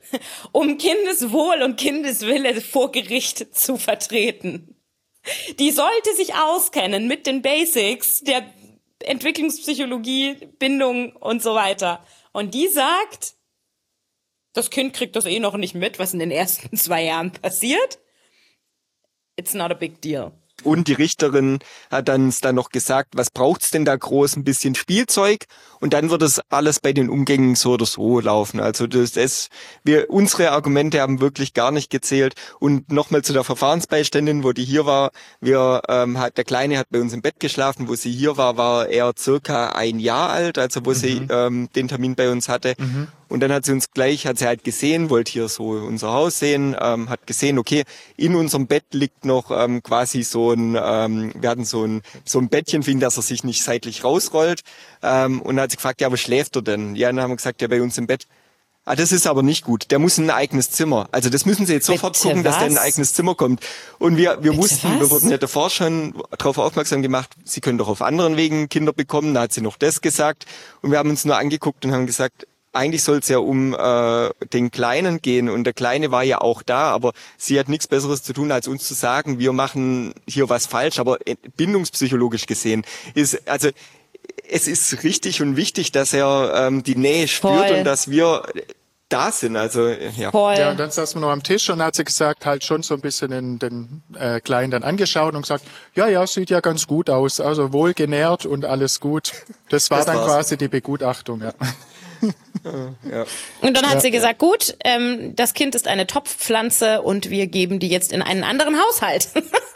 um Kindeswohl und Kindeswille vor Gericht zu vertreten. Die sollte sich auskennen mit den Basics der Entwicklungspsychologie, Bindung und so weiter. Und die sagt, das Kind kriegt das eh noch nicht mit, was in den ersten zwei Jahren passiert. It's not a big deal. Und die Richterin hat dann, dann noch gesagt, was braucht's denn da groß? Ein bisschen Spielzeug. Und dann wird das alles bei den Umgängen so oder so laufen. Also das ist, wir, unsere Argumente haben wirklich gar nicht gezählt. Und nochmal zu der Verfahrensbeiständin, wo die hier war. Wir, ähm, hat, der Kleine hat bei uns im Bett geschlafen. Wo sie hier war, war er circa ein Jahr alt, also wo mhm. sie ähm, den Termin bei uns hatte. Mhm. Und dann hat sie uns gleich, hat sie halt gesehen, wollte hier so unser Haus sehen, ähm, hat gesehen, okay, in unserem Bett liegt noch ähm, quasi so ein, ähm, wir hatten so ein so ein Bettchen für ihn, dass er sich nicht seitlich rausrollt. Ähm, und dann hat sie gefragt, ja, wo schläft er denn? Ja, dann haben wir gesagt, ja, bei uns im Bett. Ah, das ist aber nicht gut. Der muss in ein eigenes Zimmer. Also das müssen Sie jetzt sofort Bitte, gucken, was? dass der in ein eigenes Zimmer kommt. Und wir wir Bitte, wussten, was? wir wurden ja davor schon darauf aufmerksam gemacht, Sie können doch auf anderen Wegen Kinder bekommen. Da hat sie noch das gesagt. Und wir haben uns nur angeguckt und haben gesagt, eigentlich soll es ja um äh, den Kleinen gehen und der Kleine war ja auch da, aber sie hat nichts Besseres zu tun, als uns zu sagen, wir machen hier was falsch, aber bindungspsychologisch gesehen ist, also es ist richtig und wichtig, dass er ähm, die Nähe spürt Voll. und dass wir da sind, also ja. Voll. Ja, und dann saßen wir noch am Tisch und hat sie gesagt, halt schon so ein bisschen den, den äh, Kleinen dann angeschaut und gesagt, ja, ja, sieht ja ganz gut aus, also wohl genährt und alles gut. Das war das dann war's. quasi die Begutachtung, ja. Ja. Und dann hat ja. sie gesagt, gut, ähm, das Kind ist eine Topfpflanze und wir geben die jetzt in einen anderen Haushalt.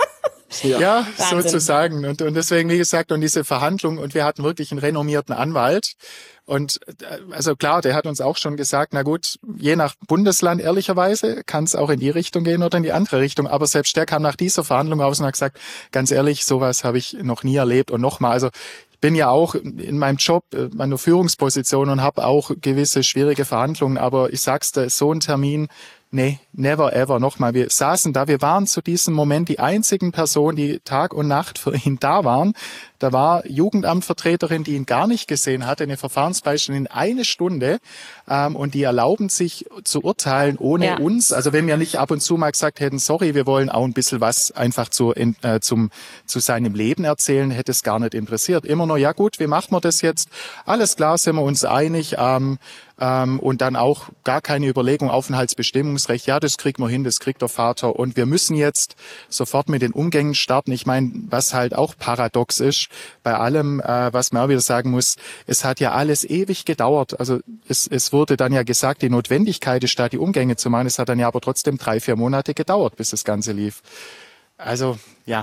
Ja, ja sozusagen. Und, und deswegen, wie gesagt, und diese Verhandlung, und wir hatten wirklich einen renommierten Anwalt. Und also klar, der hat uns auch schon gesagt, na gut, je nach Bundesland ehrlicherweise kann es auch in die Richtung gehen oder in die andere Richtung. Aber selbst der kam nach dieser Verhandlung raus und hat gesagt, ganz ehrlich, sowas habe ich noch nie erlebt. Und nochmal, also bin ja auch in meinem Job, meiner Führungsposition und habe auch gewisse schwierige Verhandlungen, aber ich sag's dir, so ein Termin, nee, never ever. Nochmal, wir saßen da, wir waren zu diesem Moment die einzigen Personen, die Tag und Nacht für ihn da waren. Da war Jugendamtvertreterin, die ihn gar nicht gesehen hatte, eine Verfahrensbeiständin in eine Stunde, ähm, und die erlauben sich zu urteilen ohne ja. uns. Also wenn wir nicht ab und zu mal gesagt hätten, sorry, wir wollen auch ein bisschen was einfach zu, äh, zum, zu seinem Leben erzählen, hätte es gar nicht interessiert. Immer nur, ja gut, wie machen wir das jetzt? Alles klar, sind wir uns einig, ähm, ähm, und dann auch gar keine Überlegung, Aufenthaltsbestimmungsrecht, ja, das kriegt man hin, das kriegt der Vater und wir müssen jetzt sofort mit den Umgängen starten. Ich meine, was halt auch paradox ist, bei allem, äh, was man auch wieder sagen muss, es hat ja alles ewig gedauert. Also es, es wurde dann ja gesagt, die Notwendigkeit ist da, die Umgänge zu machen. Es hat dann ja aber trotzdem drei, vier Monate gedauert, bis das Ganze lief. Also, ja.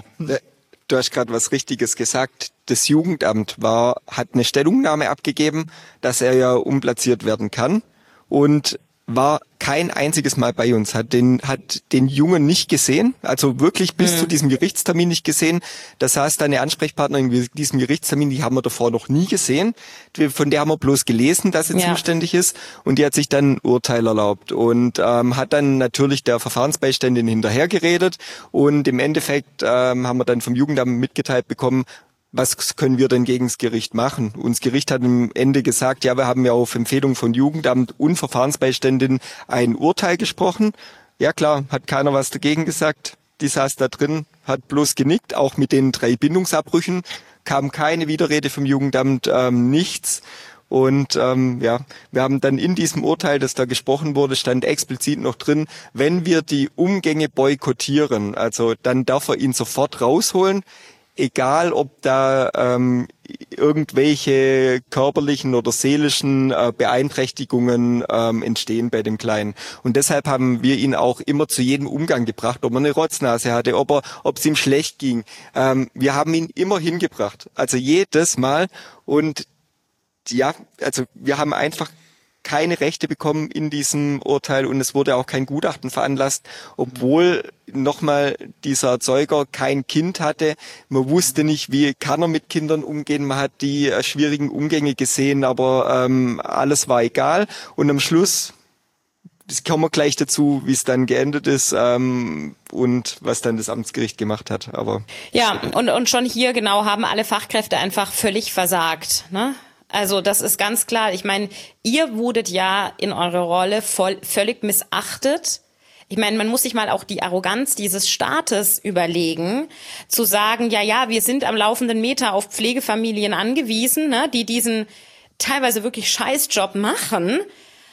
Du hast gerade was Richtiges gesagt. Das Jugendamt war, hat eine Stellungnahme abgegeben, dass er ja umplatziert werden kann und war kein einziges Mal bei uns, hat den, hat den Jungen nicht gesehen, also wirklich bis mhm. zu diesem Gerichtstermin nicht gesehen. Da saß da eine Ansprechpartnerin in diesem Gerichtstermin, die haben wir davor noch nie gesehen. Von der haben wir bloß gelesen, dass sie ja. zuständig ist und die hat sich dann ein Urteil erlaubt und ähm, hat dann natürlich der Verfahrensbeiständin hinterhergeredet und im Endeffekt ähm, haben wir dann vom Jugendamt mitgeteilt bekommen, was können wir denn gegen das Gericht machen? Und das Gericht hat am Ende gesagt, ja, wir haben ja auf Empfehlung von Jugendamt und Verfahrensbeiständin ein Urteil gesprochen. Ja klar, hat keiner was dagegen gesagt. Die saß da drin, hat bloß genickt, auch mit den drei Bindungsabbrüchen kam keine Widerrede vom Jugendamt, ähm, nichts. Und ähm, ja, wir haben dann in diesem Urteil, das da gesprochen wurde, stand explizit noch drin, wenn wir die Umgänge boykottieren, also dann darf er ihn sofort rausholen, egal ob da ähm, irgendwelche körperlichen oder seelischen äh, Beeinträchtigungen ähm, entstehen bei dem Kleinen. Und deshalb haben wir ihn auch immer zu jedem Umgang gebracht, ob er eine Rotznase hatte, ob er, ob es ihm schlecht ging. Ähm, wir haben ihn immer hingebracht, also jedes Mal. Und ja, also wir haben einfach keine Rechte bekommen in diesem Urteil und es wurde auch kein Gutachten veranlasst, obwohl nochmal dieser Erzeuger kein Kind hatte. Man wusste nicht, wie kann er mit Kindern umgehen. Man hat die äh, schwierigen Umgänge gesehen, aber ähm, alles war egal. Und am Schluss, das kommen wir gleich dazu, wie es dann geendet ist ähm, und was dann das Amtsgericht gemacht hat. Aber ja, und, und schon hier genau haben alle Fachkräfte einfach völlig versagt, ne? Also das ist ganz klar. Ich meine, ihr wurdet ja in eurer Rolle voll, völlig missachtet. Ich meine, man muss sich mal auch die Arroganz dieses Staates überlegen, zu sagen, ja, ja, wir sind am laufenden Meter auf Pflegefamilien angewiesen, ne, die diesen teilweise wirklich Scheißjob machen.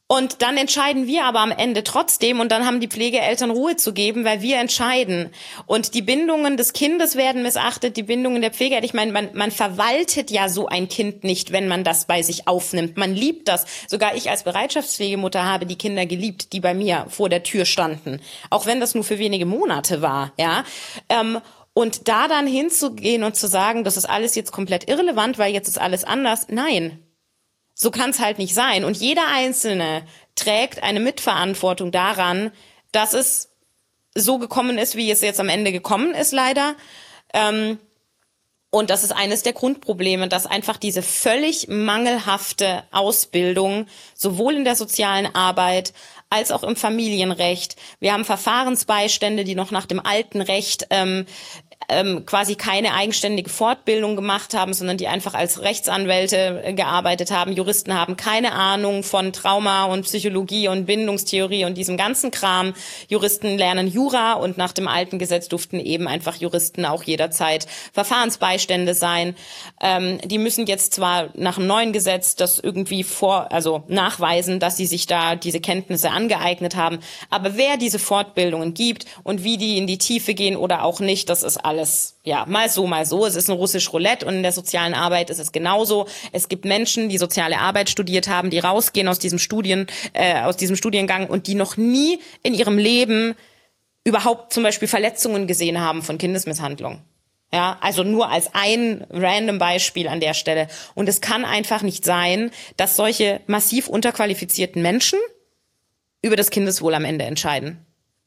Und dann entscheiden wir aber am Ende trotzdem und dann haben die Pflegeeltern Ruhe zu geben, weil wir entscheiden. Und die Bindungen des Kindes werden missachtet, die Bindungen der Pflegeeltern. Ich meine, man, man verwaltet ja so ein Kind nicht, wenn man das bei sich aufnimmt. Man liebt das. Sogar ich als Bereitschaftspflegemutter habe die Kinder geliebt, die bei mir vor der Tür standen. Auch wenn das nur für wenige Monate war, ja. Ähm, und da dann hinzugehen und zu sagen, das ist alles jetzt komplett irrelevant, weil jetzt ist alles anders. Nein. So kann es halt nicht sein. Und jeder Einzelne trägt eine Mitverantwortung daran, dass es so gekommen ist, wie es jetzt am Ende gekommen ist, leider. Ähm, und das ist eines der Grundprobleme, dass einfach diese völlig mangelhafte Ausbildung sowohl in der sozialen Arbeit als auch im Familienrecht. Wir haben Verfahrensbeistände, die noch nach dem alten Recht ähm, ähm, quasi keine eigenständige Fortbildung gemacht haben, sondern die einfach als Rechtsanwälte äh, gearbeitet haben. Juristen haben keine Ahnung von Trauma und Psychologie und Bindungstheorie und diesem ganzen Kram. Juristen lernen Jura und nach dem alten Gesetz durften eben einfach Juristen auch jederzeit Verfahrensbeistände sein. Ähm, die müssen jetzt zwar nach dem neuen Gesetz das irgendwie vor, also nachweisen, dass sie sich da diese Kenntnisse angeeignet haben. Aber wer diese Fortbildungen gibt und wie die in die Tiefe gehen oder auch nicht, das ist alles, ja, mal so, mal so. Es ist ein russisch Roulette und in der sozialen Arbeit ist es genauso. Es gibt Menschen, die soziale Arbeit studiert haben, die rausgehen aus diesem Studien, äh, aus diesem Studiengang und die noch nie in ihrem Leben überhaupt zum Beispiel Verletzungen gesehen haben von Kindesmisshandlung. Ja, also nur als ein random Beispiel an der Stelle. Und es kann einfach nicht sein, dass solche massiv unterqualifizierten Menschen über das Kindeswohl am Ende entscheiden.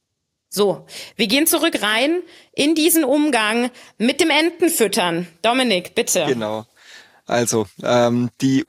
So, wir gehen zurück rein in diesen Umgang mit dem Entenfüttern. Dominik, bitte. Genau. Also, ähm, die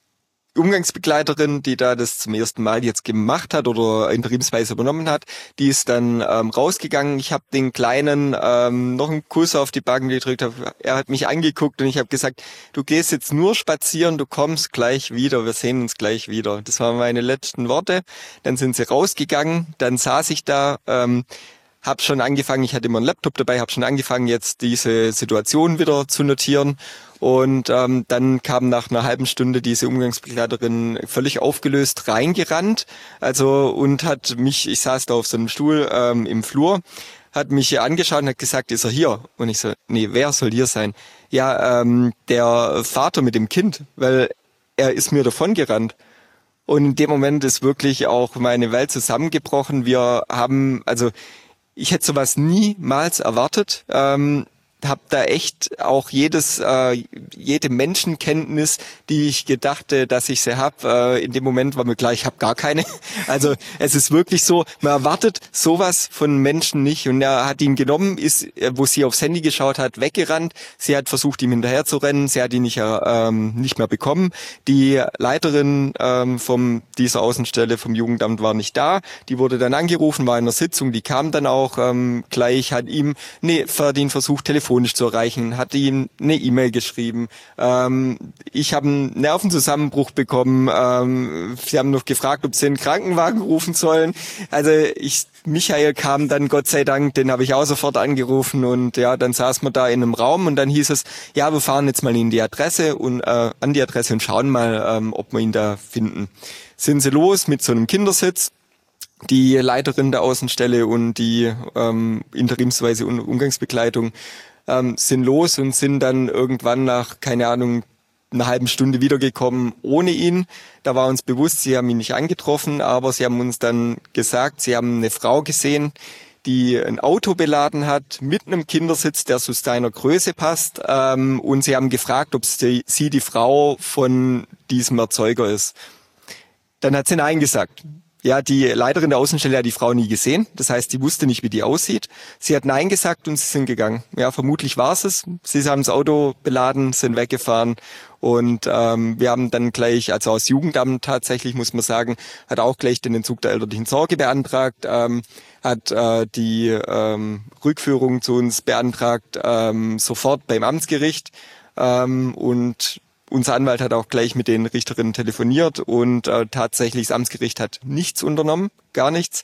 Umgangsbegleiterin, die da das zum ersten Mal jetzt gemacht hat oder interimsweise übernommen hat, die ist dann ähm, rausgegangen. Ich habe den Kleinen ähm, noch einen Kuss auf die Backen gedrückt. Hab, er hat mich angeguckt und ich habe gesagt, du gehst jetzt nur spazieren, du kommst gleich wieder, wir sehen uns gleich wieder. Das waren meine letzten Worte. Dann sind sie rausgegangen, dann saß ich da, ähm, habe schon angefangen, ich hatte immer einen Laptop dabei, habe schon angefangen, jetzt diese Situation wieder zu notieren. Und ähm, dann kam nach einer halben Stunde diese Umgangsbegleiterin völlig aufgelöst reingerannt. Also und hat mich, ich saß da auf so einem Stuhl ähm, im Flur, hat mich angeschaut und hat gesagt, ist er hier? Und ich so, nee, wer soll hier sein? Ja, ähm, der Vater mit dem Kind, weil er ist mir davongerannt. Und in dem Moment ist wirklich auch meine Welt zusammengebrochen. Wir haben, also ich hätte sowas niemals erwartet. Ähm, habe da echt auch jedes äh, jede Menschenkenntnis, die ich gedachte, dass ich sie habe. Äh, in dem Moment war mir klar, ich habe gar keine. Also es ist wirklich so, man erwartet sowas von Menschen nicht. Und er hat ihn genommen, ist, wo sie aufs Handy geschaut hat, weggerannt. Sie hat versucht, ihm hinterher zu rennen. Sie hat ihn nicht ähm, nicht mehr bekommen. Die Leiterin ähm, vom dieser Außenstelle vom Jugendamt war nicht da. Die wurde dann angerufen, war in einer Sitzung. Die kam dann auch ähm, gleich, hat ihm nee, Verdien versucht, telefonisch zu erreichen, hat ihm eine E-Mail geschrieben. Ähm, ich habe einen Nervenzusammenbruch bekommen. Ähm, sie haben noch gefragt, ob sie einen Krankenwagen rufen sollen. Also ich, Michael kam dann, Gott sei Dank, den habe ich auch sofort angerufen und ja, dann saß man da in einem Raum und dann hieß es, ja, wir fahren jetzt mal in die Adresse und äh, an die Adresse und schauen mal, ähm, ob wir ihn da finden. Sind sie los mit so einem Kindersitz. Die Leiterin der Außenstelle und die ähm, interimsweise Umgangsbegleitung ähm, sind los und sind dann irgendwann nach, keine Ahnung, einer halben Stunde wiedergekommen ohne ihn. Da war uns bewusst, sie haben ihn nicht angetroffen, aber sie haben uns dann gesagt, sie haben eine Frau gesehen, die ein Auto beladen hat mit einem Kindersitz, der zu seiner Größe passt. Ähm, und sie haben gefragt, ob sie, sie die Frau von diesem Erzeuger ist. Dann hat sie Nein gesagt. Ja, die Leiterin der Außenstelle hat die Frau nie gesehen. Das heißt, sie wusste nicht, wie die aussieht. Sie hat Nein gesagt und sie sind gegangen. Ja, vermutlich war es es. Sie haben das Auto beladen, sind weggefahren. Und ähm, wir haben dann gleich, also aus Jugendamt tatsächlich, muss man sagen, hat auch gleich den Entzug der elterlichen Sorge beantragt, ähm, hat äh, die ähm, Rückführung zu uns beantragt, ähm, sofort beim Amtsgericht. Ähm, und unser Anwalt hat auch gleich mit den Richterinnen telefoniert und äh, tatsächlich das Amtsgericht hat nichts unternommen, gar nichts.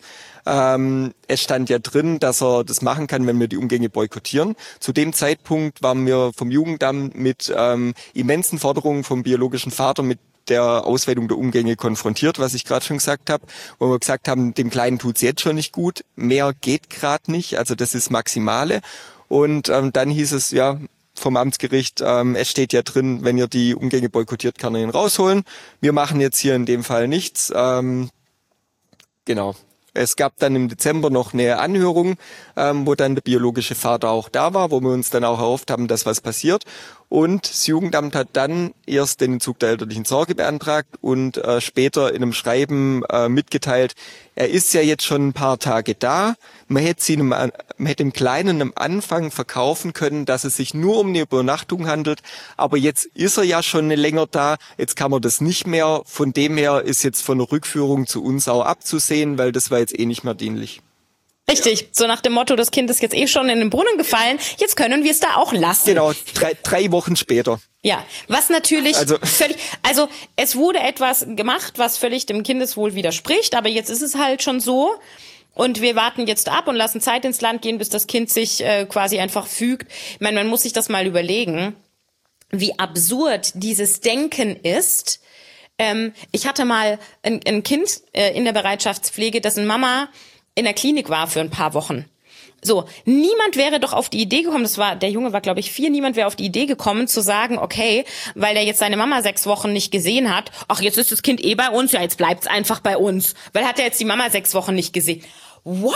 Ähm, es stand ja drin, dass er das machen kann, wenn wir die Umgänge boykottieren. Zu dem Zeitpunkt waren wir vom Jugendamt mit ähm, immensen Forderungen vom biologischen Vater mit der Ausweitung der Umgänge konfrontiert, was ich gerade schon gesagt habe, wo wir gesagt haben, dem Kleinen tut's jetzt schon nicht gut, mehr geht gerade nicht, also das ist Maximale. Und ähm, dann hieß es, ja, vom Amtsgericht, ähm, es steht ja drin, wenn ihr die Umgänge boykottiert, kann er ihn rausholen. Wir machen jetzt hier in dem Fall nichts. Ähm, genau. Es gab dann im Dezember noch eine Anhörung, ähm, wo dann der biologische Vater auch da war, wo wir uns dann auch erhofft haben, dass was passiert. Und das Jugendamt hat dann erst den Entzug der elterlichen Sorge beantragt und äh, später in einem Schreiben äh, mitgeteilt, er ist ja jetzt schon ein paar Tage da. Man hätte, sie einem, man hätte dem Kleinen am Anfang verkaufen können, dass es sich nur um eine Übernachtung handelt. Aber jetzt ist er ja schon länger da. Jetzt kann man das nicht mehr. Von dem her ist jetzt von der Rückführung zu uns auch abzusehen, weil das war jetzt eh nicht mehr dienlich. Richtig, so nach dem Motto, das Kind ist jetzt eh schon in den Brunnen gefallen, jetzt können wir es da auch lassen. Genau, drei, drei Wochen später. Ja, was natürlich also, völlig, also es wurde etwas gemacht, was völlig dem Kindeswohl widerspricht, aber jetzt ist es halt schon so und wir warten jetzt ab und lassen Zeit ins Land gehen, bis das Kind sich äh, quasi einfach fügt. Ich meine, man muss sich das mal überlegen, wie absurd dieses Denken ist. Ähm, ich hatte mal ein, ein Kind äh, in der Bereitschaftspflege, dessen Mama in der Klinik war für ein paar Wochen. So, niemand wäre doch auf die Idee gekommen, das war, der Junge war, glaube ich, vier, niemand wäre auf die Idee gekommen zu sagen, okay, weil er jetzt seine Mama sechs Wochen nicht gesehen hat, ach, jetzt ist das Kind eh bei uns, ja, jetzt bleibt's einfach bei uns, weil hat er jetzt die Mama sechs Wochen nicht gesehen. What?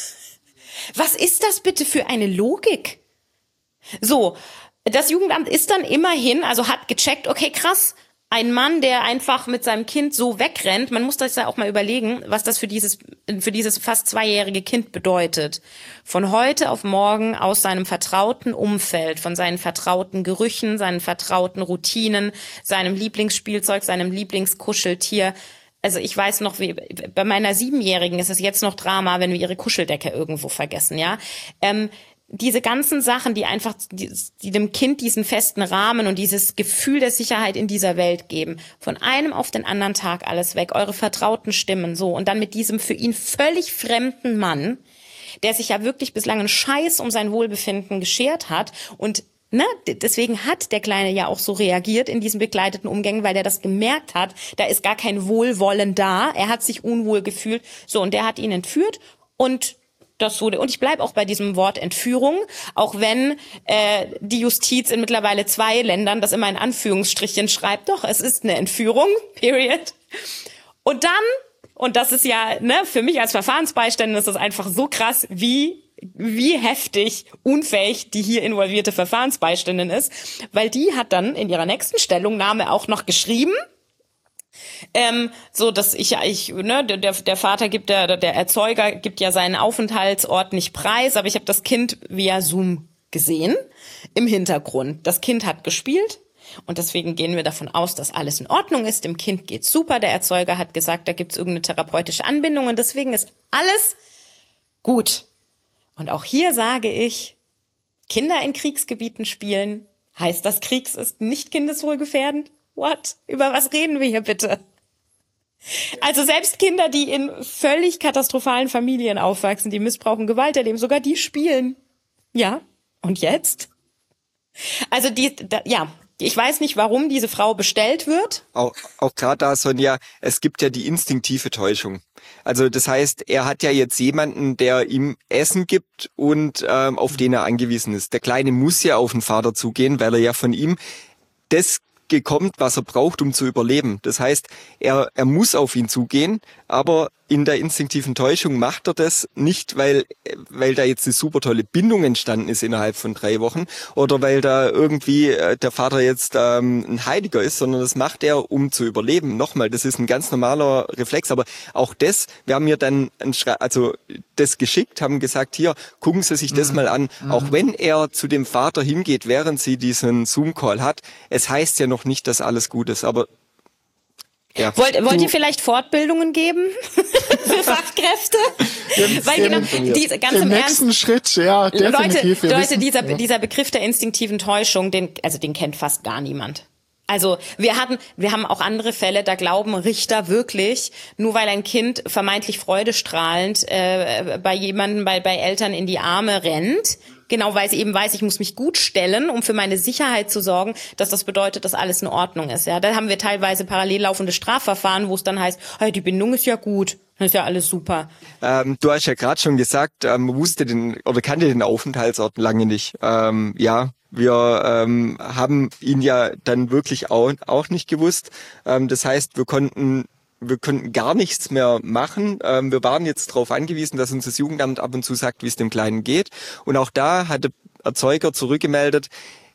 Was ist das bitte für eine Logik? So, das Jugendamt ist dann immerhin, also hat gecheckt, okay, krass, ein Mann, der einfach mit seinem Kind so wegrennt, man muss das ja auch mal überlegen, was das für dieses für dieses fast zweijährige Kind bedeutet. Von heute auf morgen aus seinem vertrauten Umfeld, von seinen vertrauten Gerüchen, seinen vertrauten Routinen, seinem Lieblingsspielzeug, seinem Lieblingskuscheltier. Also ich weiß noch, wie bei meiner Siebenjährigen ist es jetzt noch Drama, wenn wir ihre Kuscheldecke irgendwo vergessen, ja. Ähm, diese ganzen Sachen, die einfach, die, die dem Kind diesen festen Rahmen und dieses Gefühl der Sicherheit in dieser Welt geben. Von einem auf den anderen Tag alles weg, eure vertrauten Stimmen, so. Und dann mit diesem für ihn völlig fremden Mann, der sich ja wirklich bislang einen Scheiß um sein Wohlbefinden geschert hat und ne, deswegen hat der Kleine ja auch so reagiert in diesen begleiteten Umgängen, weil der das gemerkt hat, da ist gar kein Wohlwollen da, er hat sich unwohl gefühlt, so, und der hat ihn entführt und das wurde, und ich bleibe auch bei diesem Wort Entführung, auch wenn äh, die Justiz in mittlerweile zwei Ländern das immer in Anführungsstrichen schreibt, doch, es ist eine Entführung, period. Und dann, und das ist ja, ne, für mich als Verfahrensbeiständin ist das einfach so krass, wie wie heftig unfähig die hier involvierte Verfahrensbeiständin ist, weil die hat dann in ihrer nächsten Stellungnahme auch noch geschrieben, Ähm, so, dass ich, ich, ne, der, der Vater gibt, der, der Erzeuger gibt ja seinen Aufenthaltsort nicht preis, aber ich habe das Kind via Zoom gesehen, im Hintergrund. Das Kind hat gespielt und deswegen gehen wir davon aus, dass alles in Ordnung ist. Dem Kind geht's super. Der Erzeuger hat gesagt, da gibt's irgendeine therapeutische Anbindung und deswegen ist alles gut. Und auch hier sage ich, Kinder in Kriegsgebieten spielen, heißt das, Kriegs ist nicht kindeswohlgefährdend? What? Über was reden wir hier bitte? Also selbst Kinder, die in völlig katastrophalen Familien aufwachsen, die Missbrauch und Gewalt erleben, sogar die spielen. Ja, und jetzt? Also die, da, ja, ich weiß nicht, warum diese Frau bestellt wird. Auch, auch gerade da, Sonja, es gibt ja die instinktive Täuschung. Also das heißt, er hat ja jetzt jemanden, der ihm Essen gibt und ähm, auf den er angewiesen ist. Der Kleine muss ja auf den Vater zugehen, weil er ja von ihm das bekommt, was er braucht, um zu überleben. Das heißt, er, er muss auf ihn zugehen, aber in der instinktiven Täuschung macht er das nicht, weil, weil da jetzt eine super tolle Bindung entstanden ist innerhalb von drei Wochen oder weil da irgendwie der Vater jetzt ähm, ein Heiliger ist, sondern das macht er, um zu überleben. Nochmal, das ist ein ganz normaler Reflex, aber auch das, wir haben mir dann ein Schre- also das geschickt, haben gesagt, hier, gucken Sie sich das mhm. mal an. Mhm. Auch wenn er zu dem Vater hingeht, während sie diesen Zoom-Call hat, es heißt ja noch nicht, dass alles gut ist, aber ja. Wollt, wollt ihr vielleicht Fortbildungen geben für Fachkräfte? Weil genau, diese, ganz im, im nächsten Ernst, Schritt, ja, definitiv. Leute, Leute dieser, dieser Begriff der instinktiven Täuschung, den, also den kennt fast gar niemand. Also wir hatten, wir haben auch andere Fälle, da glauben Richter wirklich, nur weil ein Kind vermeintlich freudestrahlend äh, bei jemandem, bei, bei Eltern in die Arme rennt, Genau, weil sie eben weiß, ich muss mich gut stellen, um für meine Sicherheit zu sorgen, dass das bedeutet, dass alles in Ordnung ist. Ja, da haben wir teilweise parallel laufende Strafverfahren, wo es dann heißt, hey, die Bindung ist ja gut, das ist ja alles super. Ähm, du hast ja gerade schon gesagt, ähm, man wusste den oder kannte den Aufenthaltsort lange nicht. Ähm, ja, wir ähm, haben ihn ja dann wirklich auch, auch nicht gewusst. Ähm, das heißt, wir konnten Wir konnten gar nichts mehr machen. Ähm, wir waren jetzt darauf angewiesen, dass uns das Jugendamt ab und zu sagt, wie es dem Kleinen geht. Und auch da hat der Erzeuger zurückgemeldet,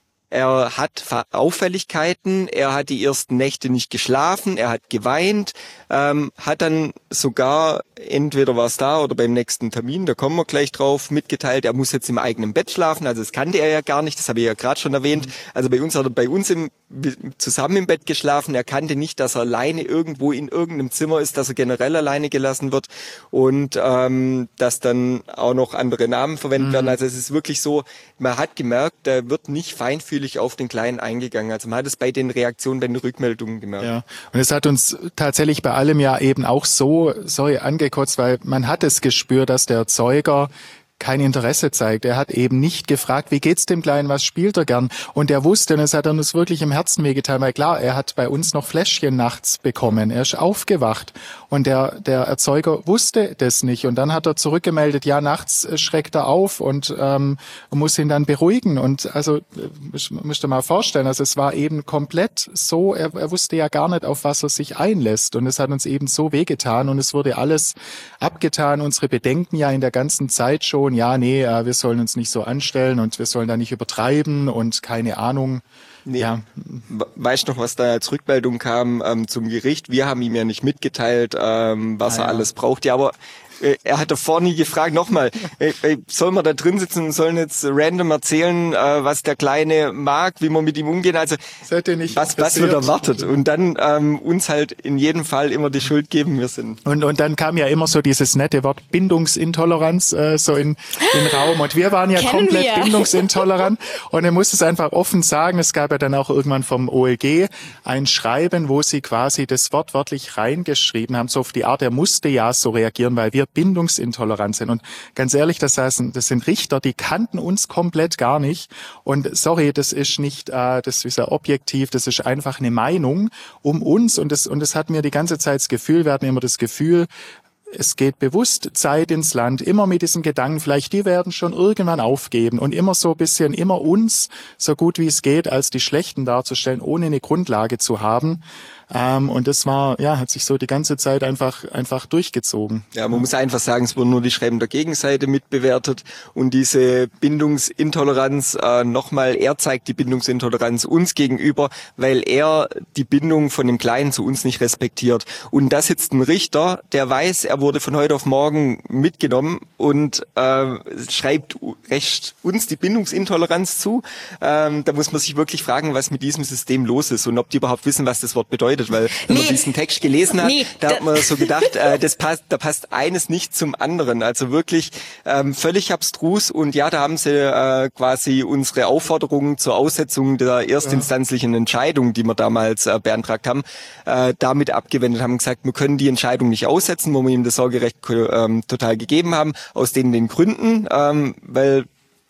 er hat Auffälligkeiten, er hat die ersten Nächte nicht geschlafen, er hat geweint, ähm, hat dann sogar, entweder war es da oder beim nächsten Termin, da kommen wir gleich drauf, mitgeteilt, er muss jetzt im eigenen Bett schlafen, also das kannte er ja gar nicht, das habe ich ja gerade schon erwähnt. Also bei uns hat er bei uns im, zusammen im Bett geschlafen, er kannte nicht, dass er alleine irgendwo in irgendeinem Zimmer ist, dass er generell alleine gelassen wird und ähm, dass dann auch noch andere Namen verwendet mhm. werden. Also es ist wirklich so, man hat gemerkt, da wird nicht feinfühlig auf den Kleinen eingegangen. Also man hat es bei den Reaktionen, bei den Rückmeldungen gemerkt. Ja. Und es hat uns tatsächlich bei allem ja eben auch so, sorry, angekotzt, weil man hat es gespürt, dass der Erzeuger kein Interesse zeigt. Er hat eben nicht gefragt, wie geht's dem Kleinen, was spielt er gern? Und er wusste, und es hat uns wirklich im Herzen wehgetan, weil klar, er hat bei uns noch Fläschchen nachts bekommen. Er ist aufgewacht und der der Erzeuger wusste das nicht. Und dann hat er zurückgemeldet, ja, nachts schreckt er auf und ähm, muss ihn dann beruhigen. Und also, müsst ihr mal vorstellen, also es war eben komplett so, er, er wusste ja gar nicht, auf was er sich einlässt. Und es hat uns eben so wehgetan und es wurde alles abgetan, unsere Bedenken ja in der ganzen Zeit schon, ja, nee, wir sollen uns nicht so anstellen und wir sollen da nicht übertreiben und keine Ahnung. Nee. Ja. Weißt du noch, was da als Rückmeldung kam ähm, zum Gericht? Wir haben ihm ja nicht mitgeteilt, ähm, was ah, er ja. alles braucht. Ja, aber äh, er hat davor nie gefragt, nochmal, äh, äh, sollen wir da drin sitzen und sollen jetzt random erzählen, äh, was der Kleine mag, wie wir mit ihm umgehen? Also nicht was, was wird erwartet? Und dann ähm, uns halt in jedem Fall immer die Schuld geben müssen. Und und dann kam ja immer so dieses nette Wort Bindungsintoleranz äh, so in den Raum. Und wir waren ja Kennen komplett wir. bindungsintolerant. Und er musste es einfach offen sagen. Es gab ja dann auch irgendwann vom O L G ein Schreiben, wo sie quasi das wortwörtlich reingeschrieben haben, so auf die Art, er musste ja so reagieren, weil wir bindungsintolerant sind. Und ganz ehrlich, das, heißt, das sind Richter, die kannten uns komplett gar nicht. Und sorry, das ist nicht, äh, das ist ja objektiv, das ist einfach eine Meinung um uns. Und das, und das hat mir die ganze Zeit das Gefühl, wir hatten immer das Gefühl, es geht bewusst Zeit ins Land, immer mit diesen Gedanken, vielleicht die werden schon irgendwann aufgeben und immer so ein bisschen, immer uns so gut wie es geht, als die Schlechten darzustellen, ohne eine Grundlage zu haben. Ähm, und das war, ja, hat sich so die ganze Zeit einfach einfach durchgezogen. Ja, man muss einfach sagen, es wurden nur die Schreiben der Gegenseite mitbewertet und diese Bindungsintoleranz, äh, nochmal, er zeigt die Bindungsintoleranz uns gegenüber, weil er die Bindung von dem Kleinen zu uns nicht respektiert. Und da sitzt ein Richter, der weiß, er wurde von heute auf morgen mitgenommen und äh, schreibt recht uns die Bindungsintoleranz zu. Ähm, da muss man sich wirklich fragen, was mit diesem System los ist und ob die überhaupt wissen, was das Wort bedeutet. Weil wenn nee. man diesen Text gelesen hat, nee, da hat man so gedacht, äh, das passt, da passt eines nicht zum anderen. Also wirklich ähm, völlig abstrus. Und ja, da haben sie äh, quasi unsere Aufforderungen zur Aussetzung der erstinstanzlichen Entscheidung, die wir damals äh, beantragt haben, äh, damit abgewendet, haben gesagt, wir können die Entscheidung nicht aussetzen, wo wir ihm das Sorgerecht ähm, total gegeben haben, aus den, den Gründen, ähm, weil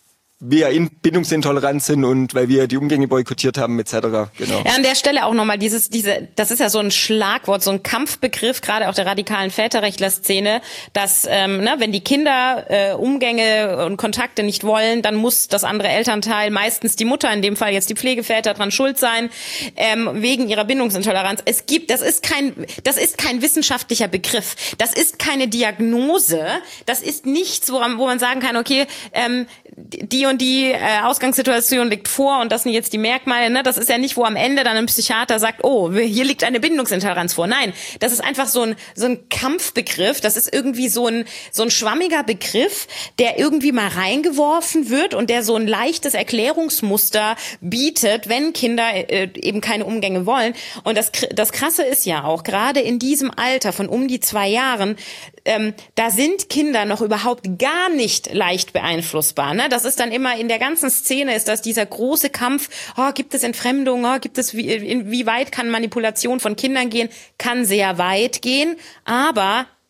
wir in bindungsintolerant sind und weil wir die Umgänge boykottiert haben et cetera. Genau. Ja, an der Stelle auch nochmal dieses, diese, das ist ja so ein Schlagwort, so ein Kampfbegriff, gerade auch der radikalen Väterrechtler-Szene, dass, ähm, ne, wenn die Kinder äh, Umgänge und Kontakte nicht wollen, dann muss das andere Elternteil, meistens die Mutter, in dem Fall jetzt die Pflegeväter, dran schuld sein, ähm, wegen ihrer Bindungsintoleranz. Es gibt, das ist kein, das ist kein wissenschaftlicher Begriff. Das ist keine Diagnose. Das ist nichts, wo, wo man sagen kann, okay, ähm, die und die äh, Ausgangssituation liegt vor und das sind jetzt die Merkmale. Ne? Das ist ja nicht, wo am Ende dann ein Psychiater sagt, oh, hier liegt eine Bindungsintoleranz vor. Nein, das ist einfach so ein so ein Kampfbegriff. Das ist irgendwie so ein so ein schwammiger Begriff, der irgendwie mal reingeworfen wird und der so ein leichtes Erklärungsmuster bietet, wenn Kinder äh, eben keine Umgänge wollen. Und das das Krasse ist ja auch, gerade in diesem Alter von um die zwei Jahren, ähm, da sind Kinder noch überhaupt gar nicht leicht beeinflussbar. Ne? Das ist dann immer in der ganzen Szene ist das dieser große Kampf, oh, gibt es Entfremdung, oh, gibt es, wie, in, wie weit kann Manipulation von Kindern gehen? Kann sehr weit gehen, aber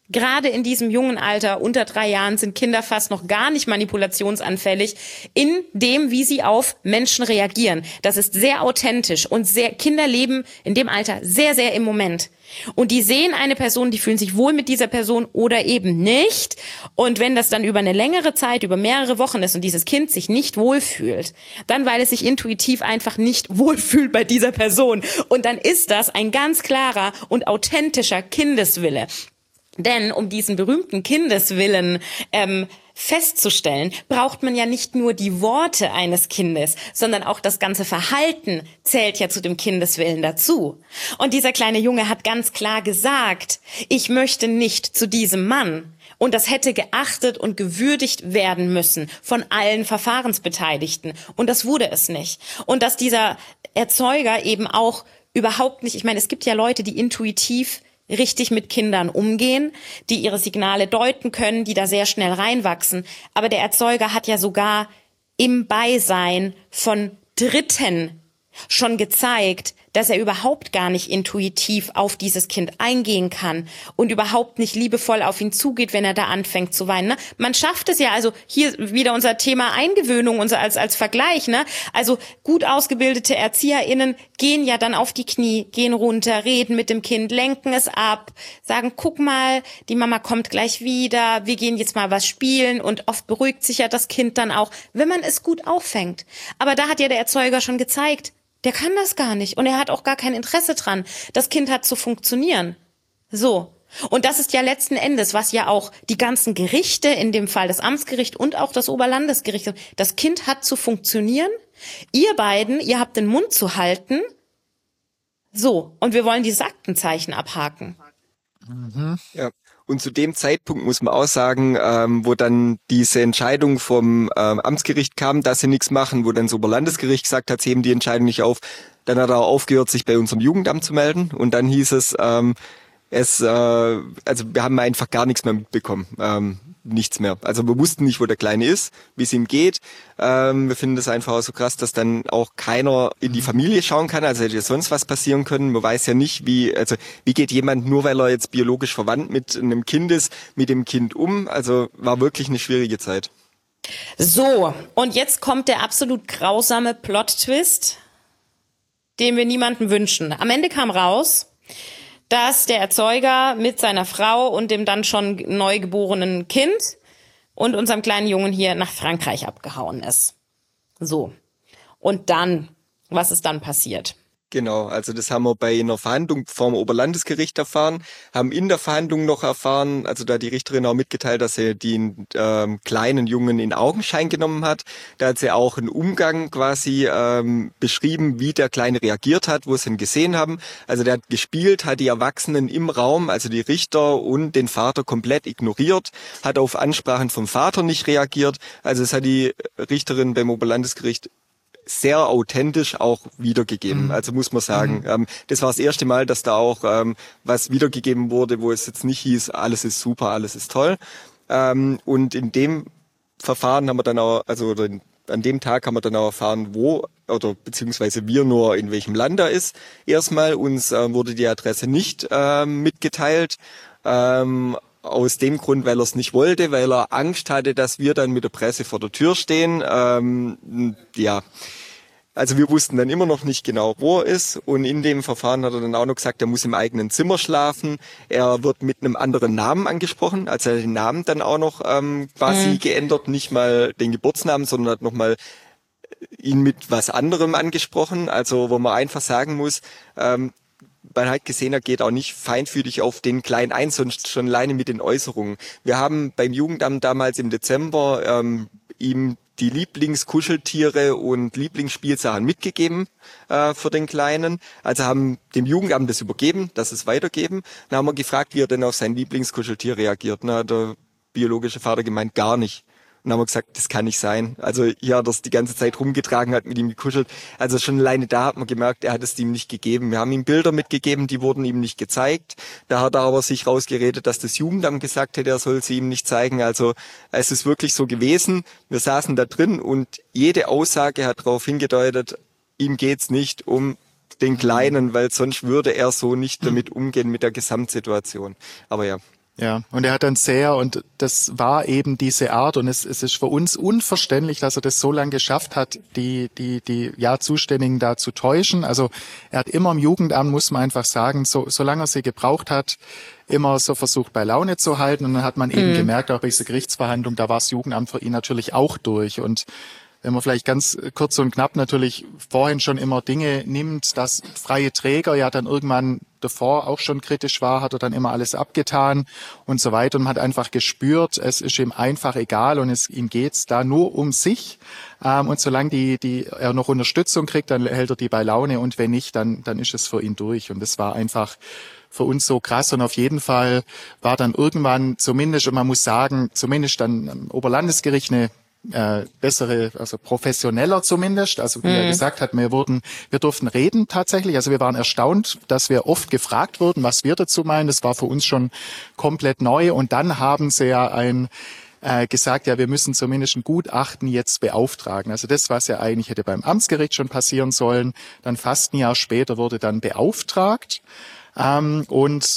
Gerade in diesem jungen Alter, unter drei Jahren, sind Kinder fast noch gar nicht manipulationsanfällig in dem, wie sie auf Menschen reagieren. Das ist sehr authentisch und sehr, Kinder leben in dem Alter sehr, sehr im Moment. Und die sehen eine Person, die fühlen sich wohl mit dieser Person oder eben nicht. Und wenn das dann über eine längere Zeit, über mehrere Wochen ist und dieses Kind sich nicht wohlfühlt, dann weil es sich intuitiv einfach nicht wohlfühlt bei dieser Person. Und dann ist das ein ganz klarer und authentischer Kindeswille. Denn um diesen berühmten Kindeswillen ähm, festzustellen, braucht man ja nicht nur die Worte eines Kindes, sondern auch das ganze Verhalten zählt ja zu dem Kindeswillen dazu. Und dieser kleine Junge hat ganz klar gesagt, ich möchte nicht zu diesem Mann. Und das hätte geachtet und gewürdigt werden müssen von allen Verfahrensbeteiligten. Und das wurde es nicht. Und dass dieser Erzeuger eben auch überhaupt nicht, ich meine, es gibt ja Leute, die intuitiv richtig mit Kindern umgehen, die ihre Signale deuten können, die da sehr schnell reinwachsen. Aber der Erzeuger hat ja sogar im Beisein von Dritten schon gezeigt, dass er überhaupt gar nicht intuitiv auf dieses Kind eingehen kann und überhaupt nicht liebevoll auf ihn zugeht, wenn er da anfängt zu weinen. Ne? Man schafft es ja, also hier wieder unser Thema Eingewöhnung, unser als als Vergleich. Ne? Also gut ausgebildete ErzieherInnen gehen ja dann auf die Knie, gehen runter, reden mit dem Kind, lenken es ab, sagen, guck mal, die Mama kommt gleich wieder, wir gehen jetzt mal was spielen, und oft beruhigt sich ja das Kind dann auch, wenn man es gut auffängt. Aber da hat ja der Erzeuger schon gezeigt, der kann das gar nicht und er hat auch gar kein Interesse dran. Das Kind hat zu funktionieren. So. Und das ist ja letzten Endes, was ja auch die ganzen Gerichte, in dem Fall das Amtsgericht und auch das Oberlandesgericht, das Kind hat zu funktionieren. Ihr beiden, ihr habt den Mund zu halten. So. Und wir wollen die Aktenzeichen abhaken. Mhm. Ja. Und zu dem Zeitpunkt muss man auch sagen, ähm, wo dann diese Entscheidung vom ähm, Amtsgericht kam, dass sie nichts machen, wo dann das Oberlandesgericht gesagt hat, sie heben die Entscheidung nicht auf, dann hat er auch aufgehört, sich bei unserem Jugendamt zu melden. Und dann hieß es, ähm, es, äh, also wir haben einfach gar nichts mehr mitbekommen, ähm, nichts mehr. Also wir wussten nicht, wo der Kleine ist, wie es ihm geht. Ähm, wir finden das einfach auch so krass, dass dann auch keiner in die Familie schauen kann. Also hätte ja sonst was passieren können. Man weiß ja nicht, wie, also wie geht jemand, nur weil er jetzt biologisch verwandt mit einem Kind ist, mit dem Kind um. Also war wirklich eine schwierige Zeit. So, und jetzt kommt der absolut grausame Plot-Twist, den wir niemandem wünschen. Am Ende kam raus, dass der Erzeuger mit seiner Frau und dem dann schon neugeborenen Kind und unserem kleinen Jungen hier nach Frankreich abgehauen ist. So. Und dann, was ist dann passiert? Genau, also das haben wir bei einer Verhandlung vom Oberlandesgericht erfahren, haben in der Verhandlung noch erfahren, also da hat die Richterin auch mitgeteilt, dass sie den ähm, kleinen Jungen in Augenschein genommen hat. Da hat sie auch einen Umgang quasi ähm, beschrieben, wie der Kleine reagiert hat, wo sie ihn gesehen haben. Also der hat gespielt, hat die Erwachsenen im Raum, also die Richter und den Vater komplett ignoriert, hat auf Ansprachen vom Vater nicht reagiert. Also es hat die Richterin beim Oberlandesgericht sehr authentisch auch wiedergegeben, also muss man sagen. Mhm. Ähm, das war das erste Mal, dass da auch ähm, was wiedergegeben wurde, wo es jetzt nicht hieß, alles ist super, alles ist toll. Ähm, und in dem Verfahren haben wir dann auch, also oder in, an dem Tag haben wir dann auch erfahren, wo, oder beziehungsweise wir nur, in welchem Land er ist. Erstmal, uns äh, wurde die Adresse nicht äh, mitgeteilt. Ähm, Aus dem Grund, weil er es nicht wollte, weil er Angst hatte, dass wir dann mit der Presse vor der Tür stehen. Ähm, ja, also wir wussten dann immer noch nicht genau, wo er ist. Und in dem Verfahren hat er dann auch noch gesagt, er muss im eigenen Zimmer schlafen. Er wird mit einem anderen Namen angesprochen. Also er hat den Namen dann auch noch ähm, quasi mhm. geändert. Nicht mal den Geburtsnamen, sondern hat nochmal ihn mit was anderem angesprochen. Also wo man einfach sagen muss, ähm, man hat gesehen, er geht auch nicht feinfühlig auf den Kleinen ein, sondern schon alleine mit den Äußerungen. Wir haben beim Jugendamt damals im Dezember ähm, ihm die Lieblingskuscheltiere und Lieblingsspielsachen mitgegeben äh, für den Kleinen. Also haben dem Jugendamt das übergeben, dass es weitergeben. Dann haben wir gefragt, wie er denn auf sein Lieblingskuscheltier reagiert. Na, hat der biologische Vater gemeint, gar nicht. Und dann haben wir gesagt, das kann nicht sein. Also hier hat er es die ganze Zeit rumgetragen, hat mit ihm gekuschelt. Also schon alleine da hat man gemerkt, er hat es ihm nicht gegeben. Wir haben ihm Bilder mitgegeben, die wurden ihm nicht gezeigt. Da hat er aber sich rausgeredet, dass das Jugendamt gesagt hätte, er soll sie ihm nicht zeigen. Also es ist wirklich so gewesen. Wir saßen da drin und jede Aussage hat darauf hingedeutet, ihm geht's nicht um den Kleinen, weil sonst würde er so nicht damit umgehen mit der Gesamtsituation. Aber ja. Ja, und er hat dann sehr, und das war eben diese Art, und es, es ist für uns unverständlich, dass er das so lange geschafft hat, die, die, die, ja, Zuständigen da zu täuschen. Also er hat immer im Jugendamt, muss man einfach sagen, so, solange er sie gebraucht hat, immer so versucht, bei Laune zu halten. Und dann hat man eben mhm. gemerkt, auch bei dieser Gerichtsverhandlung, da war das Jugendamt für ihn natürlich auch durch. Und wenn man vielleicht ganz kurz und knapp natürlich vorhin schon immer Dinge nimmt, dass freie Träger ja dann irgendwann davor auch schon kritisch war, hat er dann immer alles abgetan und so weiter. Und man hat einfach gespürt, es ist ihm einfach egal und es, ihm geht's da nur um sich. Ähm, und solange die, die, er noch Unterstützung kriegt, dann hält er die bei Laune und wenn nicht, dann, dann ist es für ihn durch. Und das war einfach für uns so krass und auf jeden Fall war dann irgendwann zumindest, und man muss sagen, zumindest dann am Oberlandesgericht eine äh, bessere, also professioneller zumindest. Also wie mhm. er gesagt hat, wir wurden, wir durften reden tatsächlich. Also wir waren erstaunt, dass wir oft gefragt wurden, was wir dazu meinen. Das war für uns schon komplett neu. Und dann haben sie ja ein äh, gesagt, ja, wir müssen zumindest ein Gutachten jetzt beauftragen. Also das, was ja eigentlich hätte beim Amtsgericht schon passieren sollen, dann fast ein Jahr später wurde dann beauftragt. Ähm, und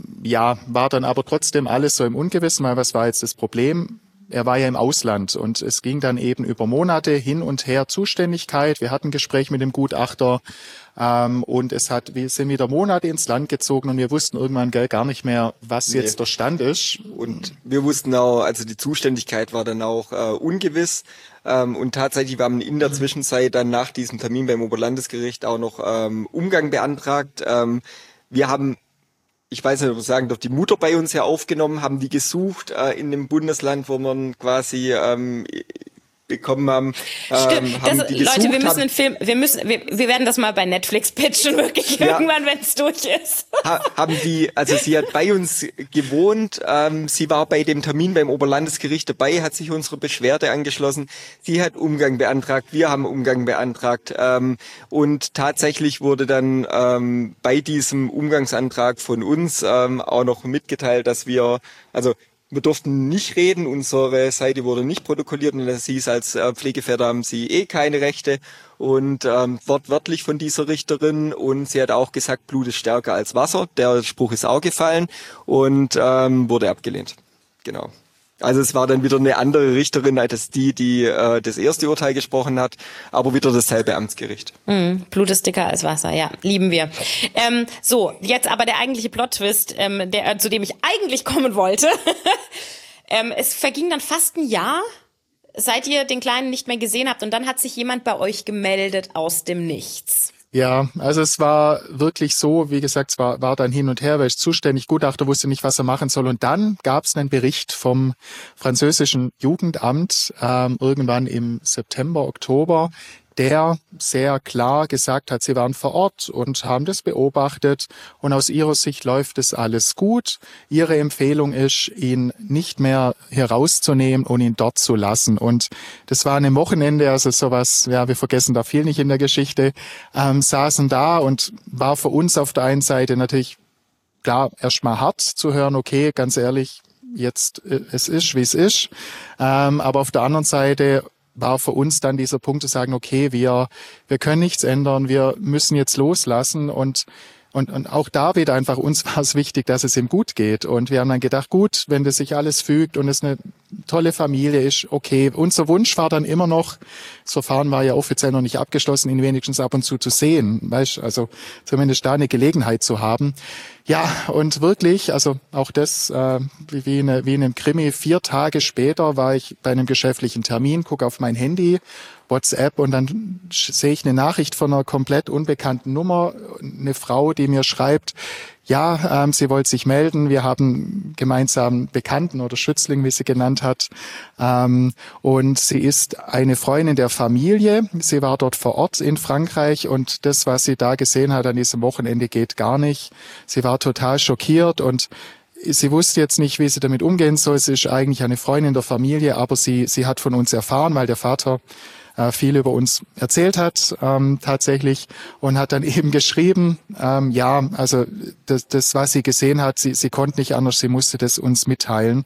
ja, war dann aber trotzdem alles so im Ungewissen, weil was war jetzt das Problem? Er war ja im Ausland und es ging dann eben über Monate hin und her Zuständigkeit. Wir hatten ein Gespräch mit dem Gutachter ähm, und es hat, wir sind wieder Monate ins Land gezogen und wir wussten irgendwann gell, gar nicht mehr, was nee. jetzt der Stand ist. Und wir wussten auch, also die Zuständigkeit war dann auch äh, ungewiss. Ähm, und tatsächlich, wir haben in der Zwischenzeit dann nach diesem Termin beim Oberlandesgericht auch noch ähm, Umgang beantragt. Ähm, wir haben Ich weiß nicht, ob ich sagen darf, die Mutter bei uns ja aufgenommen, haben die gesucht äh, in dem Bundesland, wo man quasi ähm, bekommen haben. Stimmt, ähm, haben das, die gesucht, Leute, wir müssen haben, einen Film, wir müssen, wir, wir werden das mal bei Netflix pitchen, wirklich ja, irgendwann, wenn es durch ist. ha, haben die, also sie hat bei uns gewohnt, ähm, sie war bei dem Termin beim Oberlandesgericht dabei, hat sich unsere Beschwerde angeschlossen, sie hat Umgang beantragt, wir haben Umgang beantragt ähm, und tatsächlich wurde dann ähm, bei diesem Umgangsantrag von uns ähm, auch noch mitgeteilt, dass wir, also wir durften nicht reden, unsere Seite wurde nicht protokolliert und das hieß, als äh, Pflegeväter haben sie eh keine Rechte und ähm, wortwörtlich von dieser Richterin und sie hat auch gesagt, Blut ist stärker als Wasser, der Spruch ist auch gefallen und ähm, wurde abgelehnt. Genau. Also es war dann wieder eine andere Richterin als die, die äh, das erste Urteil gesprochen hat, aber wieder dasselbe Amtsgericht. Mm, Blut ist dicker als Wasser, ja, lieben wir. Ähm, so, jetzt aber der eigentliche Plot-Twist, ähm, der, äh, zu dem ich eigentlich kommen wollte. ähm, es verging dann fast ein Jahr, seit ihr den Kleinen nicht mehr gesehen habt und dann hat sich jemand bei euch gemeldet aus dem Nichts. Ja, also es war wirklich so, wie gesagt, es war, war dann hin und her, weil ich zuständig Gutachter wusste nicht, was er machen soll. Und dann gab es einen Bericht vom französischen Jugendamt ähm, irgendwann im September, Oktober, der sehr klar gesagt hat, sie waren vor Ort und haben das beobachtet und aus ihrer Sicht läuft es alles gut. Ihre Empfehlung ist, ihn nicht mehr herauszunehmen und ihn dort zu lassen. Und das war an einem Wochenende, also sowas, ja, wir vergessen da viel nicht in der Geschichte, ähm, saßen da und war für uns auf der einen Seite natürlich klar erstmal hart zu hören, okay, ganz ehrlich, jetzt äh, es ist, wie es ist. Ähm, aber auf der anderen Seite war für uns dann dieser Punkt zu sagen, okay, wir wir können nichts ändern, wir müssen jetzt loslassen und und und auch da wieder einfach, uns war es wichtig, dass es ihm gut geht und wir haben dann gedacht, gut, wenn das sich alles fügt und es eine tolle Familie ist, okay. Unser Wunsch war dann immer noch, das Verfahren war ja offiziell noch nicht abgeschlossen, ihn wenigstens ab und zu zu sehen, weißt, also zumindest da eine Gelegenheit zu haben. Ja, und wirklich, also auch das, äh, wie, wie, eine, wie in einem Krimi, vier Tage später war ich bei einem geschäftlichen Termin, gucke auf mein Handy, WhatsApp und dann sehe ich eine Nachricht von einer komplett unbekannten Nummer, eine Frau, die mir schreibt, ja, ähm, sie wollte sich melden, wir haben gemeinsam Bekannten oder Schützling, wie sie genannt hat, ähm, und sie ist eine Freundin der Familie, sie war dort vor Ort in Frankreich und das, was sie da gesehen hat an diesem Wochenende, geht gar nicht. Sie war total schockiert und sie wusste jetzt nicht, wie sie damit umgehen soll. Sie ist eigentlich eine Freundin der Familie, aber sie, sie hat von uns erfahren, weil der Vater äh, viel über uns erzählt hat, ähm, tatsächlich, und hat dann eben geschrieben, ähm, ja, also das, das, was sie gesehen hat, sie, sie konnte nicht anders, sie musste das uns mitteilen.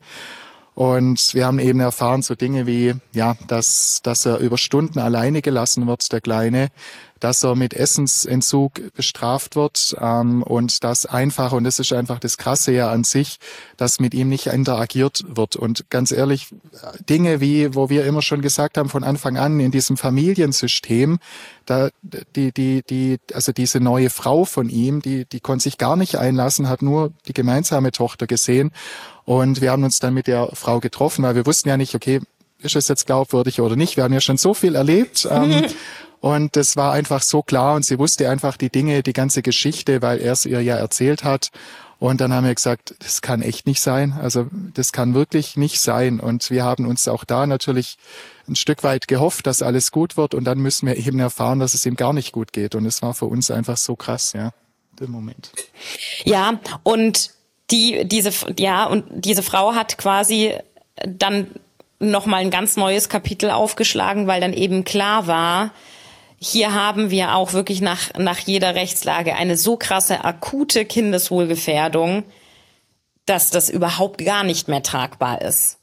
Und wir haben eben erfahren so Dinge wie, ja, dass, dass er über Stunden alleine gelassen wird, der Kleine, dass er mit Essensentzug bestraft wird ähm, und das einfach, und das ist einfach das Krasse ja an sich, dass mit ihm nicht interagiert wird. Und ganz ehrlich, Dinge wie, wo wir immer schon gesagt haben von Anfang an in diesem Familiensystem, da die die die also diese neue Frau von ihm, die die konnte sich gar nicht einlassen, hat nur die gemeinsame Tochter gesehen, und wir haben uns dann mit der Frau getroffen, weil wir wussten ja nicht, okay, ist es jetzt glaubwürdig oder nicht? Wir haben ja schon so viel erlebt. Ähm, Und das war einfach so klar, und sie wusste einfach die Dinge, die ganze Geschichte, weil er es ihr ja erzählt hat. Und dann haben wir gesagt, das kann echt nicht sein. Also das kann wirklich nicht sein. Und wir haben uns auch da natürlich ein Stück weit gehofft, dass alles gut wird. Und dann müssen wir eben erfahren, dass es ihm gar nicht gut geht. Und es war für uns einfach so krass, ja, der Moment. Ja, und die, diese, ja, und diese Frau hat quasi dann nochmal ein ganz neues Kapitel aufgeschlagen, weil dann eben klar war, hier haben wir auch wirklich nach, nach jeder Rechtslage eine so krasse akute Kindeswohlgefährdung, dass das überhaupt gar nicht mehr tragbar ist.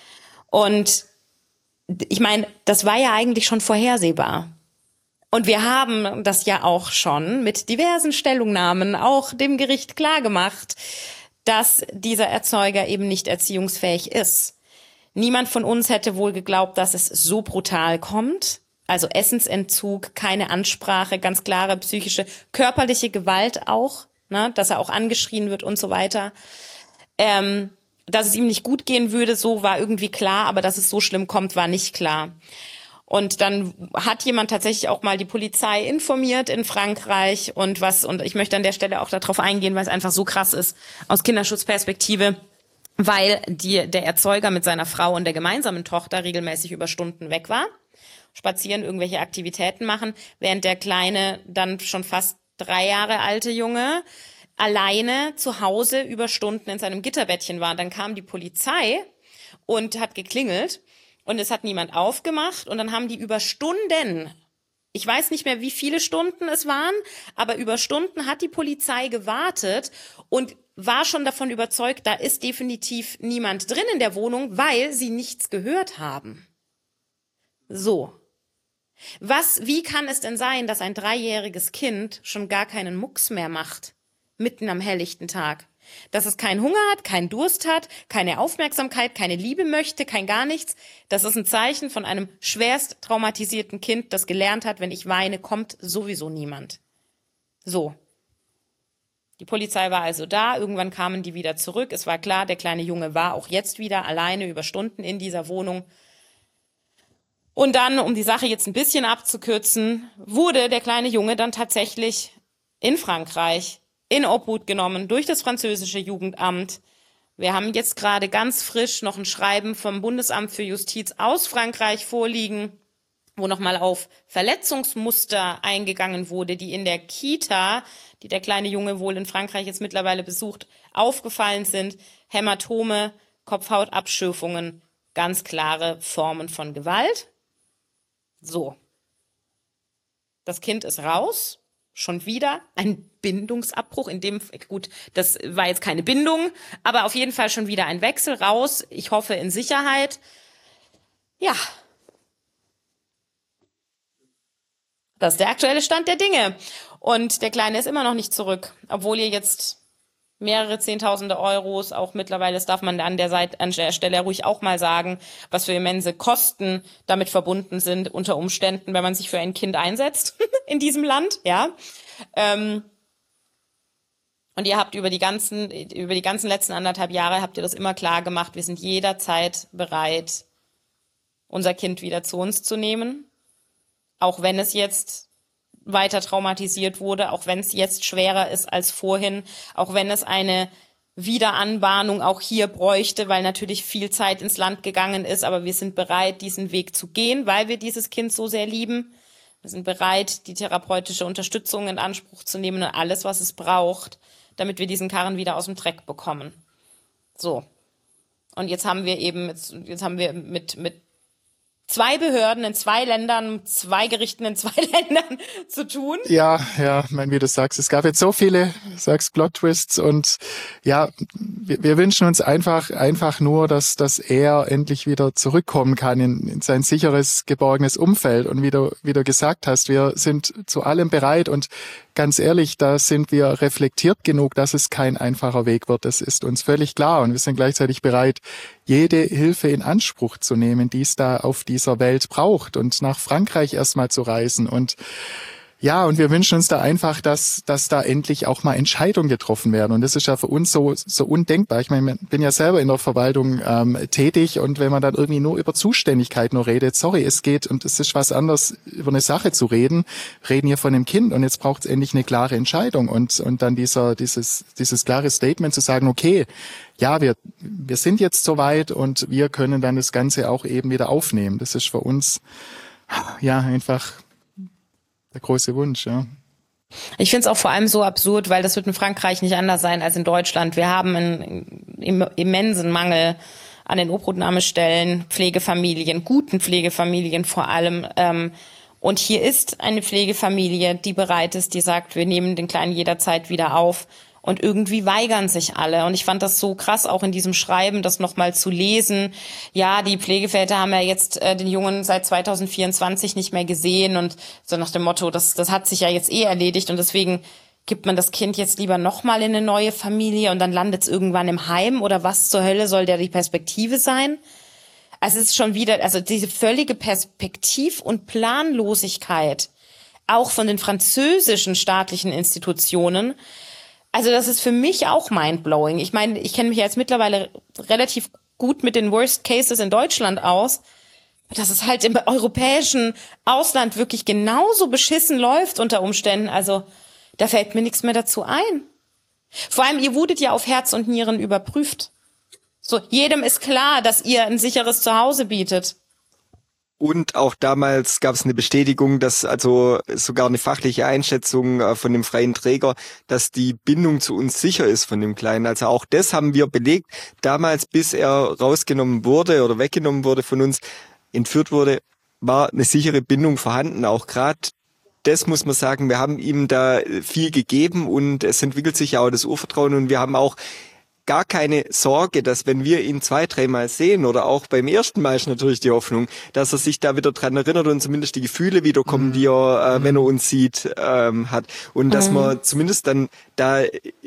Und ich meine, das war ja eigentlich schon vorhersehbar. Und wir haben das ja auch schon mit diversen Stellungnahmen auch dem Gericht klargemacht, dass dieser Erzeuger eben nicht erziehungsfähig ist. Niemand von uns hätte wohl geglaubt, dass es so brutal kommt. Also Essensentzug, keine Ansprache, ganz klare psychische, körperliche Gewalt auch, ne, dass er auch angeschrien wird und so weiter. Ähm, dass es ihm nicht gut gehen würde, so war irgendwie klar, aber dass es so schlimm kommt, war nicht klar. Und dann hat jemand tatsächlich auch mal die Polizei informiert in Frankreich und was, und ich möchte an der Stelle auch darauf eingehen, weil es einfach so krass ist aus Kinderschutzperspektive, weil die, der Erzeuger mit seiner Frau und der gemeinsamen Tochter regelmäßig über Stunden weg war, spazieren, irgendwelche Aktivitäten machen, während der kleine, dann schon fast drei Jahre alte Junge alleine zu Hause über Stunden in seinem Gitterbettchen war. Dann kam die Polizei und hat geklingelt und es hat niemand aufgemacht, und dann haben die über Stunden, ich weiß nicht mehr, wie viele Stunden es waren, aber über Stunden hat die Polizei gewartet und war schon davon überzeugt, da ist definitiv niemand drin in der Wohnung, weil sie nichts gehört haben. So. Was, wie kann es denn sein, dass ein dreijähriges Kind schon gar keinen Mucks mehr macht, mitten am helllichten Tag? Dass es keinen Hunger hat, keinen Durst hat, keine Aufmerksamkeit, keine Liebe möchte, kein gar nichts. Das ist ein Zeichen von einem schwerst traumatisierten Kind, das gelernt hat, wenn ich weine, kommt sowieso niemand. So. Die Polizei war also da, irgendwann kamen die wieder zurück. Es war klar, der kleine Junge war auch jetzt wieder alleine über Stunden in dieser Wohnung. Und dann, um die Sache jetzt ein bisschen abzukürzen, wurde der kleine Junge dann tatsächlich in Frankreich in Obhut genommen durch das französische Jugendamt. Wir haben jetzt gerade ganz frisch noch ein Schreiben vom Bundesamt für Justiz aus Frankreich vorliegen, wo nochmal auf Verletzungsmuster eingegangen wurde, die in der Kita, die der kleine Junge wohl in Frankreich jetzt mittlerweile besucht, aufgefallen sind. Hämatome, Kopfhautabschürfungen, ganz klare Formen von Gewalt. So. Das Kind ist raus. Schon wieder ein Bindungsabbruch, in dem, gut, das war jetzt keine Bindung, aber auf jeden Fall schon wieder ein Wechsel raus. Ich hoffe in Sicherheit. Ja. Das ist der aktuelle Stand der Dinge. Und der Kleine ist immer noch nicht zurück, obwohl ihr jetzt mehrere Zehntausende Euros, auch mittlerweile, das darf man an der Seite, an der Stelle ruhig auch mal sagen, was für immense Kosten damit verbunden sind, unter Umständen, wenn man sich für ein Kind einsetzt in diesem Land, ja. Ähm, und ihr habt über die ganzen, über die ganzen letzten anderthalb Jahre habt ihr das immer klar gemacht, wir sind jederzeit bereit, unser Kind wieder zu uns zu nehmen, auch wenn es jetzt weiter traumatisiert wurde, auch wenn es jetzt schwerer ist als vorhin, auch wenn es eine Wiederanbahnung auch hier bräuchte, weil natürlich viel Zeit ins Land gegangen ist, aber wir sind bereit, diesen Weg zu gehen, weil wir dieses Kind so sehr lieben. Wir sind bereit, die therapeutische Unterstützung in Anspruch zu nehmen und alles, was es braucht, damit wir diesen Karren wieder aus dem Dreck bekommen. So. Und jetzt haben wir eben, jetzt, jetzt haben wir mit, mit zwei Behörden in zwei Ländern, zwei Gerichten in zwei Ländern zu tun. Ja, ja, ich meine, wie du sagst, es gab jetzt so viele, sagst Plot-Twists und ja, wir, wir wünschen uns einfach, einfach nur, dass, dass er endlich wieder zurückkommen kann in, in sein sicheres, geborgenes Umfeld. Und wie du, wie du gesagt hast, wir sind zu allem bereit und ganz ehrlich, da sind wir reflektiert genug, dass es kein einfacher Weg wird. Das ist uns völlig klar und wir sind gleichzeitig bereit, jede Hilfe in Anspruch zu nehmen, die es da auf dieser Welt braucht und nach Frankreich erstmal zu reisen. Und ja, und wir wünschen uns da einfach, dass, dass da endlich auch mal Entscheidungen getroffen werden. Und das ist ja für uns so, so undenkbar. Ich meine, ich bin ja selber in der Verwaltung ähm, tätig und wenn man dann irgendwie nur über Zuständigkeit nur redet, sorry, es geht, und es ist was anderes, über eine Sache zu reden, reden hier von einem Kind und jetzt braucht es endlich eine klare Entscheidung und, und dann dieser, dieses, dieses klare Statement zu sagen, okay, ja, wir, wir sind jetzt soweit und wir können dann das Ganze auch eben wieder aufnehmen. Das ist für uns, ja, einfach der große Wunsch, ja. Ich finde es auch vor allem so absurd, weil das wird in Frankreich nicht anders sein als in Deutschland. Wir haben einen immensen Mangel an den Obhutnahmestellen, Pflegefamilien, guten Pflegefamilien vor allem. Und hier ist eine Pflegefamilie, die bereit ist, die sagt, wir nehmen den Kleinen jederzeit wieder auf. Und irgendwie weigern sich alle. Und ich fand das so krass, auch in diesem Schreiben, das nochmal zu lesen. Ja, die Pflegeväter haben ja jetzt äh, den Jungen seit zweitausendvierundzwanzig nicht mehr gesehen. Und so nach dem Motto, das, das hat sich ja jetzt eh erledigt. Und deswegen gibt man das Kind jetzt lieber nochmal in eine neue Familie und dann landet es irgendwann im Heim. Oder was zur Hölle soll da die Perspektive sein? Also es ist schon wieder, also diese völlige Perspektiv- und Planlosigkeit, auch von den französischen staatlichen Institutionen. Also das ist für mich auch mindblowing. Ich meine, ich kenne mich jetzt mittlerweile relativ gut mit den Worst Cases in Deutschland aus, dass es halt im europäischen Ausland wirklich genauso beschissen läuft unter Umständen. Also da fällt mir nichts mehr dazu ein. Vor allem, ihr wurdet ja auf Herz und Nieren überprüft. So, jedem ist klar, dass ihr ein sicheres Zuhause bietet. Und auch damals gab es eine Bestätigung, dass also sogar eine fachliche Einschätzung äh, von dem freien Träger, dass die Bindung zu uns sicher ist von dem Kleinen. Also auch das haben wir belegt. Damals, bis er rausgenommen wurde oder weggenommen wurde von uns, entführt wurde, war eine sichere Bindung vorhanden. Auch gerade das muss man sagen, wir haben ihm da viel gegeben und es entwickelt sich ja auch das Urvertrauen und wir haben auch gar keine Sorge, dass wenn wir ihn zwei, dreimal sehen oder auch beim ersten Mal ist natürlich die Hoffnung, dass er sich da wieder dran erinnert und zumindest die Gefühle wiederkommen, mhm. die er, äh, wenn er uns sieht, ähm, hat. Und mhm. dass man zumindest dann da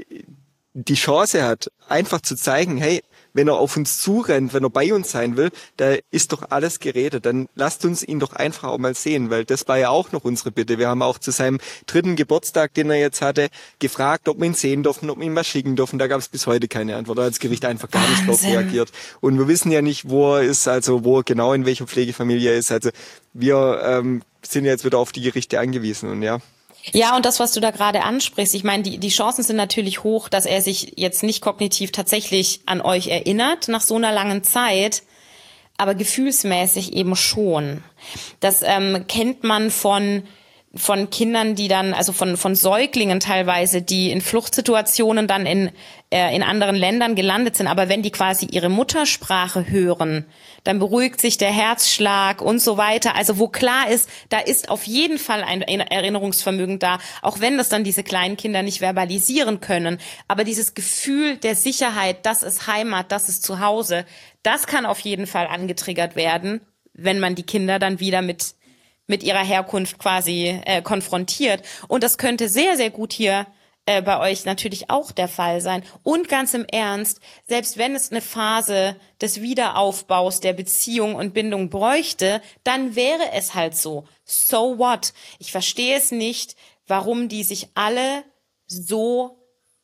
die Chance hat, einfach zu zeigen, hey, wenn er auf uns zurennt, wenn er bei uns sein will, da ist doch alles geredet. Dann lasst uns ihn doch einfach auch mal sehen, weil das war ja auch noch unsere Bitte. Wir haben auch zu seinem dritten Geburtstag, den er jetzt hatte, gefragt, ob wir ihn sehen dürfen, ob wir ihn mal schicken dürfen. Da gab es bis heute keine Antwort. Da hat das Gericht einfach gar nicht drauf reagiert. Und wir wissen ja nicht, wo er ist, also wo er genau in welcher Pflegefamilie er ist. Also wir ähm, sind jetzt wieder auf die Gerichte angewiesen und ja. Ja, und das, was du da gerade ansprichst, ich meine, die, die Chancen sind natürlich hoch, dass er sich jetzt nicht kognitiv tatsächlich an euch erinnert nach so einer langen Zeit, aber gefühlsmäßig eben schon. Das ähm, kennt man von von Kindern, die dann, also von von Säuglingen teilweise, die in Fluchtsituationen dann in äh, in anderen Ländern gelandet sind. Aber wenn die quasi ihre Muttersprache hören, dann beruhigt sich der Herzschlag und so weiter. Also wo klar ist, da ist auf jeden Fall ein Erinnerungsvermögen da, auch wenn das dann diese kleinen Kinder nicht verbalisieren können. Aber dieses Gefühl der Sicherheit, das ist Heimat, das ist Zuhause, das kann auf jeden Fall angetriggert werden, wenn man die Kinder dann wieder mit mit ihrer Herkunft quasi äh, konfrontiert. Und das könnte sehr, sehr gut hier äh, bei euch natürlich auch der Fall sein. Und ganz im Ernst, selbst wenn es eine Phase des Wiederaufbaus der Beziehung und Bindung bräuchte, dann wäre es halt so. So what? Ich verstehe es nicht, warum die sich alle so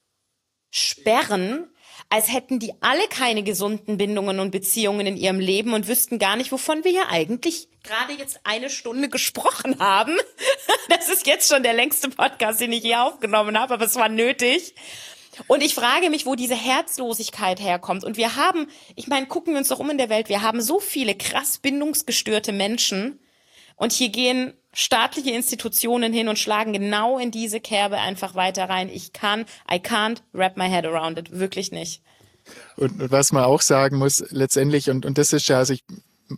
sperren, als hätten die alle keine gesunden Bindungen und Beziehungen in ihrem Leben und wüssten gar nicht, wovon wir hier eigentlich gerade jetzt eine Stunde gesprochen haben. Das ist jetzt schon der längste Podcast, den ich je aufgenommen habe, aber es war nötig. Und ich frage mich, wo diese Herzlosigkeit herkommt. Und wir haben, ich meine, gucken wir uns doch um in der Welt, wir haben so viele krass bindungsgestörte Menschen und hier gehen staatliche Institutionen hin und schlagen genau in diese Kerbe einfach weiter rein. Ich kann, I can't wrap my head around it. Wirklich nicht. Und, und was man auch sagen muss, letztendlich, und, und das ist ja, also ich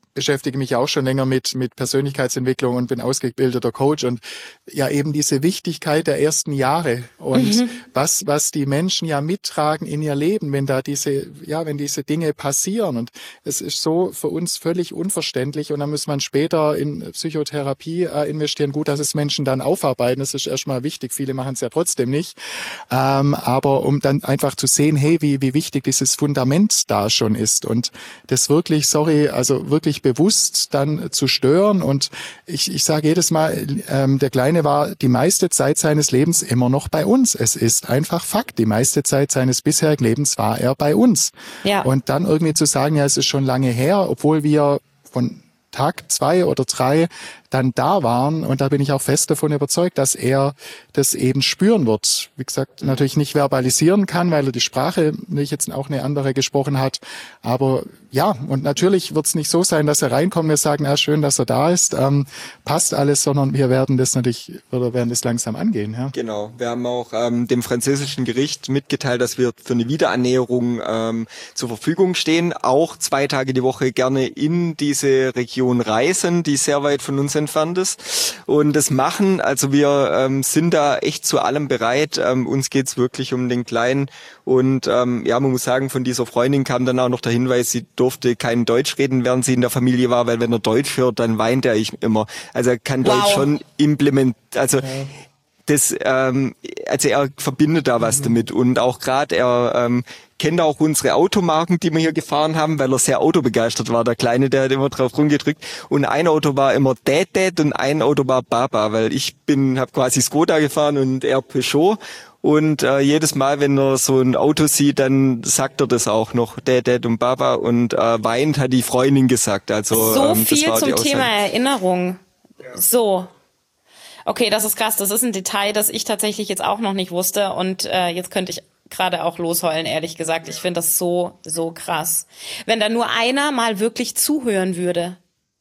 beschäftige mich auch schon länger mit, mit Persönlichkeitsentwicklung und bin ausgebildeter Coach und ja eben diese Wichtigkeit der ersten Jahre und mhm. was, was die Menschen ja mittragen in ihr Leben, wenn da diese, ja, wenn diese Dinge passieren und es ist so für uns völlig unverständlich und dann muss man später in Psychotherapie äh, investieren. Gut, dass es Menschen dann aufarbeiten, das ist erstmal wichtig. Viele machen es ja trotzdem nicht. Ähm, aber um dann einfach zu sehen, hey, wie, wie wichtig dieses Fundament da schon ist und das wirklich, sorry, also wirklich bewusst dann zu stören. Und ich, ich sage jedes Mal, ähm, der Kleine war die meiste Zeit seines Lebens immer noch bei uns. Es ist einfach Fakt. Die meiste Zeit seines bisherigen Lebens war er bei uns. Ja. Und dann irgendwie zu sagen, ja, es ist schon lange her, obwohl wir von Tag zwei oder drei dann da waren. Und da bin ich auch fest davon überzeugt, dass er das eben spüren wird. Wie gesagt, natürlich nicht verbalisieren kann, weil er die Sprache nicht jetzt auch eine andere gesprochen hat. Aber ja, und natürlich wird es nicht so sein, dass er reinkommt und wir sagen, ja, schön, dass er da ist, ähm, passt alles, sondern wir werden das natürlich, oder werden das langsam angehen. Ja. Genau. Wir haben auch ähm, dem französischen Gericht mitgeteilt, dass wir für eine Wiederannäherung ähm, zur Verfügung stehen, auch zwei Tage die Woche gerne in diese Region reisen, die sehr weit von uns entfernt ist und das machen. Also wir ähm, sind da echt zu allem bereit. Ähm, uns geht's wirklich um den Kleinen und ähm, ja, man muss sagen, von dieser Freundin kam dann auch noch der Hinweis, sie durfte kein Deutsch reden, während sie in der Familie war, weil wenn er Deutsch hört, dann weint er ich immer. Also er kann wow. Deutsch schon implementieren. Also okay. Das, ähm, also er verbindet da was mhm. damit und auch gerade er ähm, kennt auch unsere Automarken, die wir hier gefahren haben, weil er sehr autobegeistert war. Der Kleine, der hat immer drauf rumgedrückt und ein Auto war immer Dad Dad und ein Auto war Baba, weil ich bin, habe quasi Skoda gefahren und er Peugeot. Und äh, jedes Mal, wenn er so ein Auto sieht, dann sagt er das auch noch, Dad, Dad und Baba und äh, weint, hat die Freundin gesagt. Also so ähm, viel das war zum die Thema Erinnerung. Ja. So. Okay, das ist krass. Das ist ein Detail, das ich tatsächlich jetzt auch noch nicht wusste und äh, jetzt könnte ich gerade auch losheulen, ehrlich gesagt. Ich finde das so, so krass. Wenn da nur einer mal wirklich zuhören würde.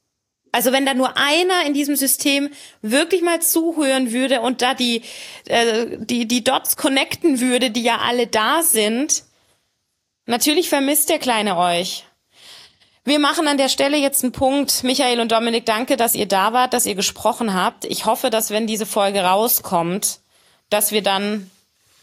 Also wenn da nur einer in diesem System wirklich mal zuhören würde und da die, äh, die, die Dots connecten würde, die ja alle da sind. Natürlich vermisst der Kleine euch. Wir machen an der Stelle jetzt einen Punkt. Michael und Dominik, danke, dass ihr da wart, dass ihr gesprochen habt. Ich hoffe, dass wenn diese Folge rauskommt, dass wir dann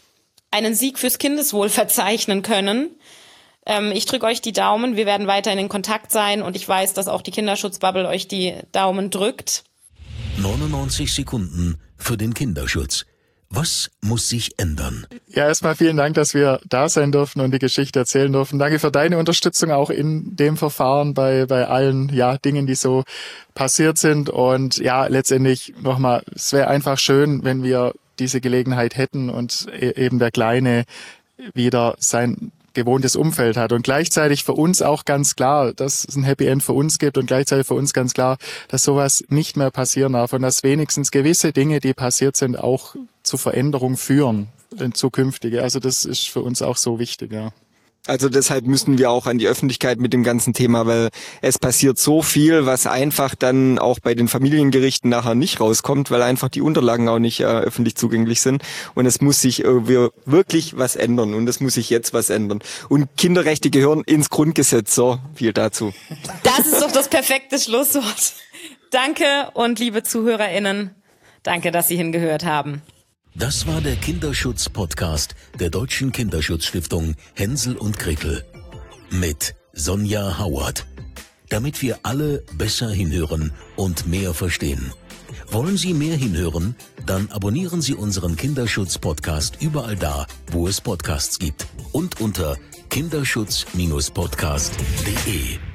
einen Sieg fürs Kindeswohl verzeichnen können. Ähm, ich drücke euch die Daumen. Wir werden weiterhin in Kontakt sein und ich weiß, dass auch die Kinderschutzbubble euch die Daumen drückt. neunundneunzig Sekunden für den Kinderschutz. Was muss sich ändern? Ja, erstmal vielen Dank, dass wir da sein dürfen und die Geschichte erzählen dürfen. Danke für deine Unterstützung auch in dem Verfahren bei bei allen ja Dingen, die so passiert sind. Und ja, letztendlich nochmal, es wäre einfach schön, wenn wir diese Gelegenheit hätten und eben der Kleine wieder sein gewohntes Umfeld hat und gleichzeitig für uns auch ganz klar, dass es ein Happy End für uns gibt und gleichzeitig für uns ganz klar, dass sowas nicht mehr passieren darf und dass wenigstens gewisse Dinge, die passiert sind, auch zu Veränderung führen in zukünftige. Also das ist für uns auch so wichtig, ja. Also deshalb müssen wir auch an die Öffentlichkeit mit dem ganzen Thema, weil es passiert so viel, was einfach dann auch bei den Familiengerichten nachher nicht rauskommt, weil einfach die Unterlagen auch nicht äh, öffentlich zugänglich sind. Und es muss sich irgendwie wirklich was ändern und es muss sich jetzt was ändern. Und Kinderrechte gehören ins Grundgesetz. So, viel dazu. Das ist doch das perfekte Schlusswort. Danke und liebe ZuhörerInnen, danke, dass Sie hingehört haben. Das war der Kinderschutz-Podcast der Deutschen Kinderschutzstiftung Hänsel und Gretel mit Sonja Howard. Damit wir alle besser hinhören und mehr verstehen. Wollen Sie mehr hinhören? Dann abonnieren Sie unseren Kinderschutz-Podcast überall da, wo es Podcasts gibt und unter kinderschutz Bindestrich podcast punkt de.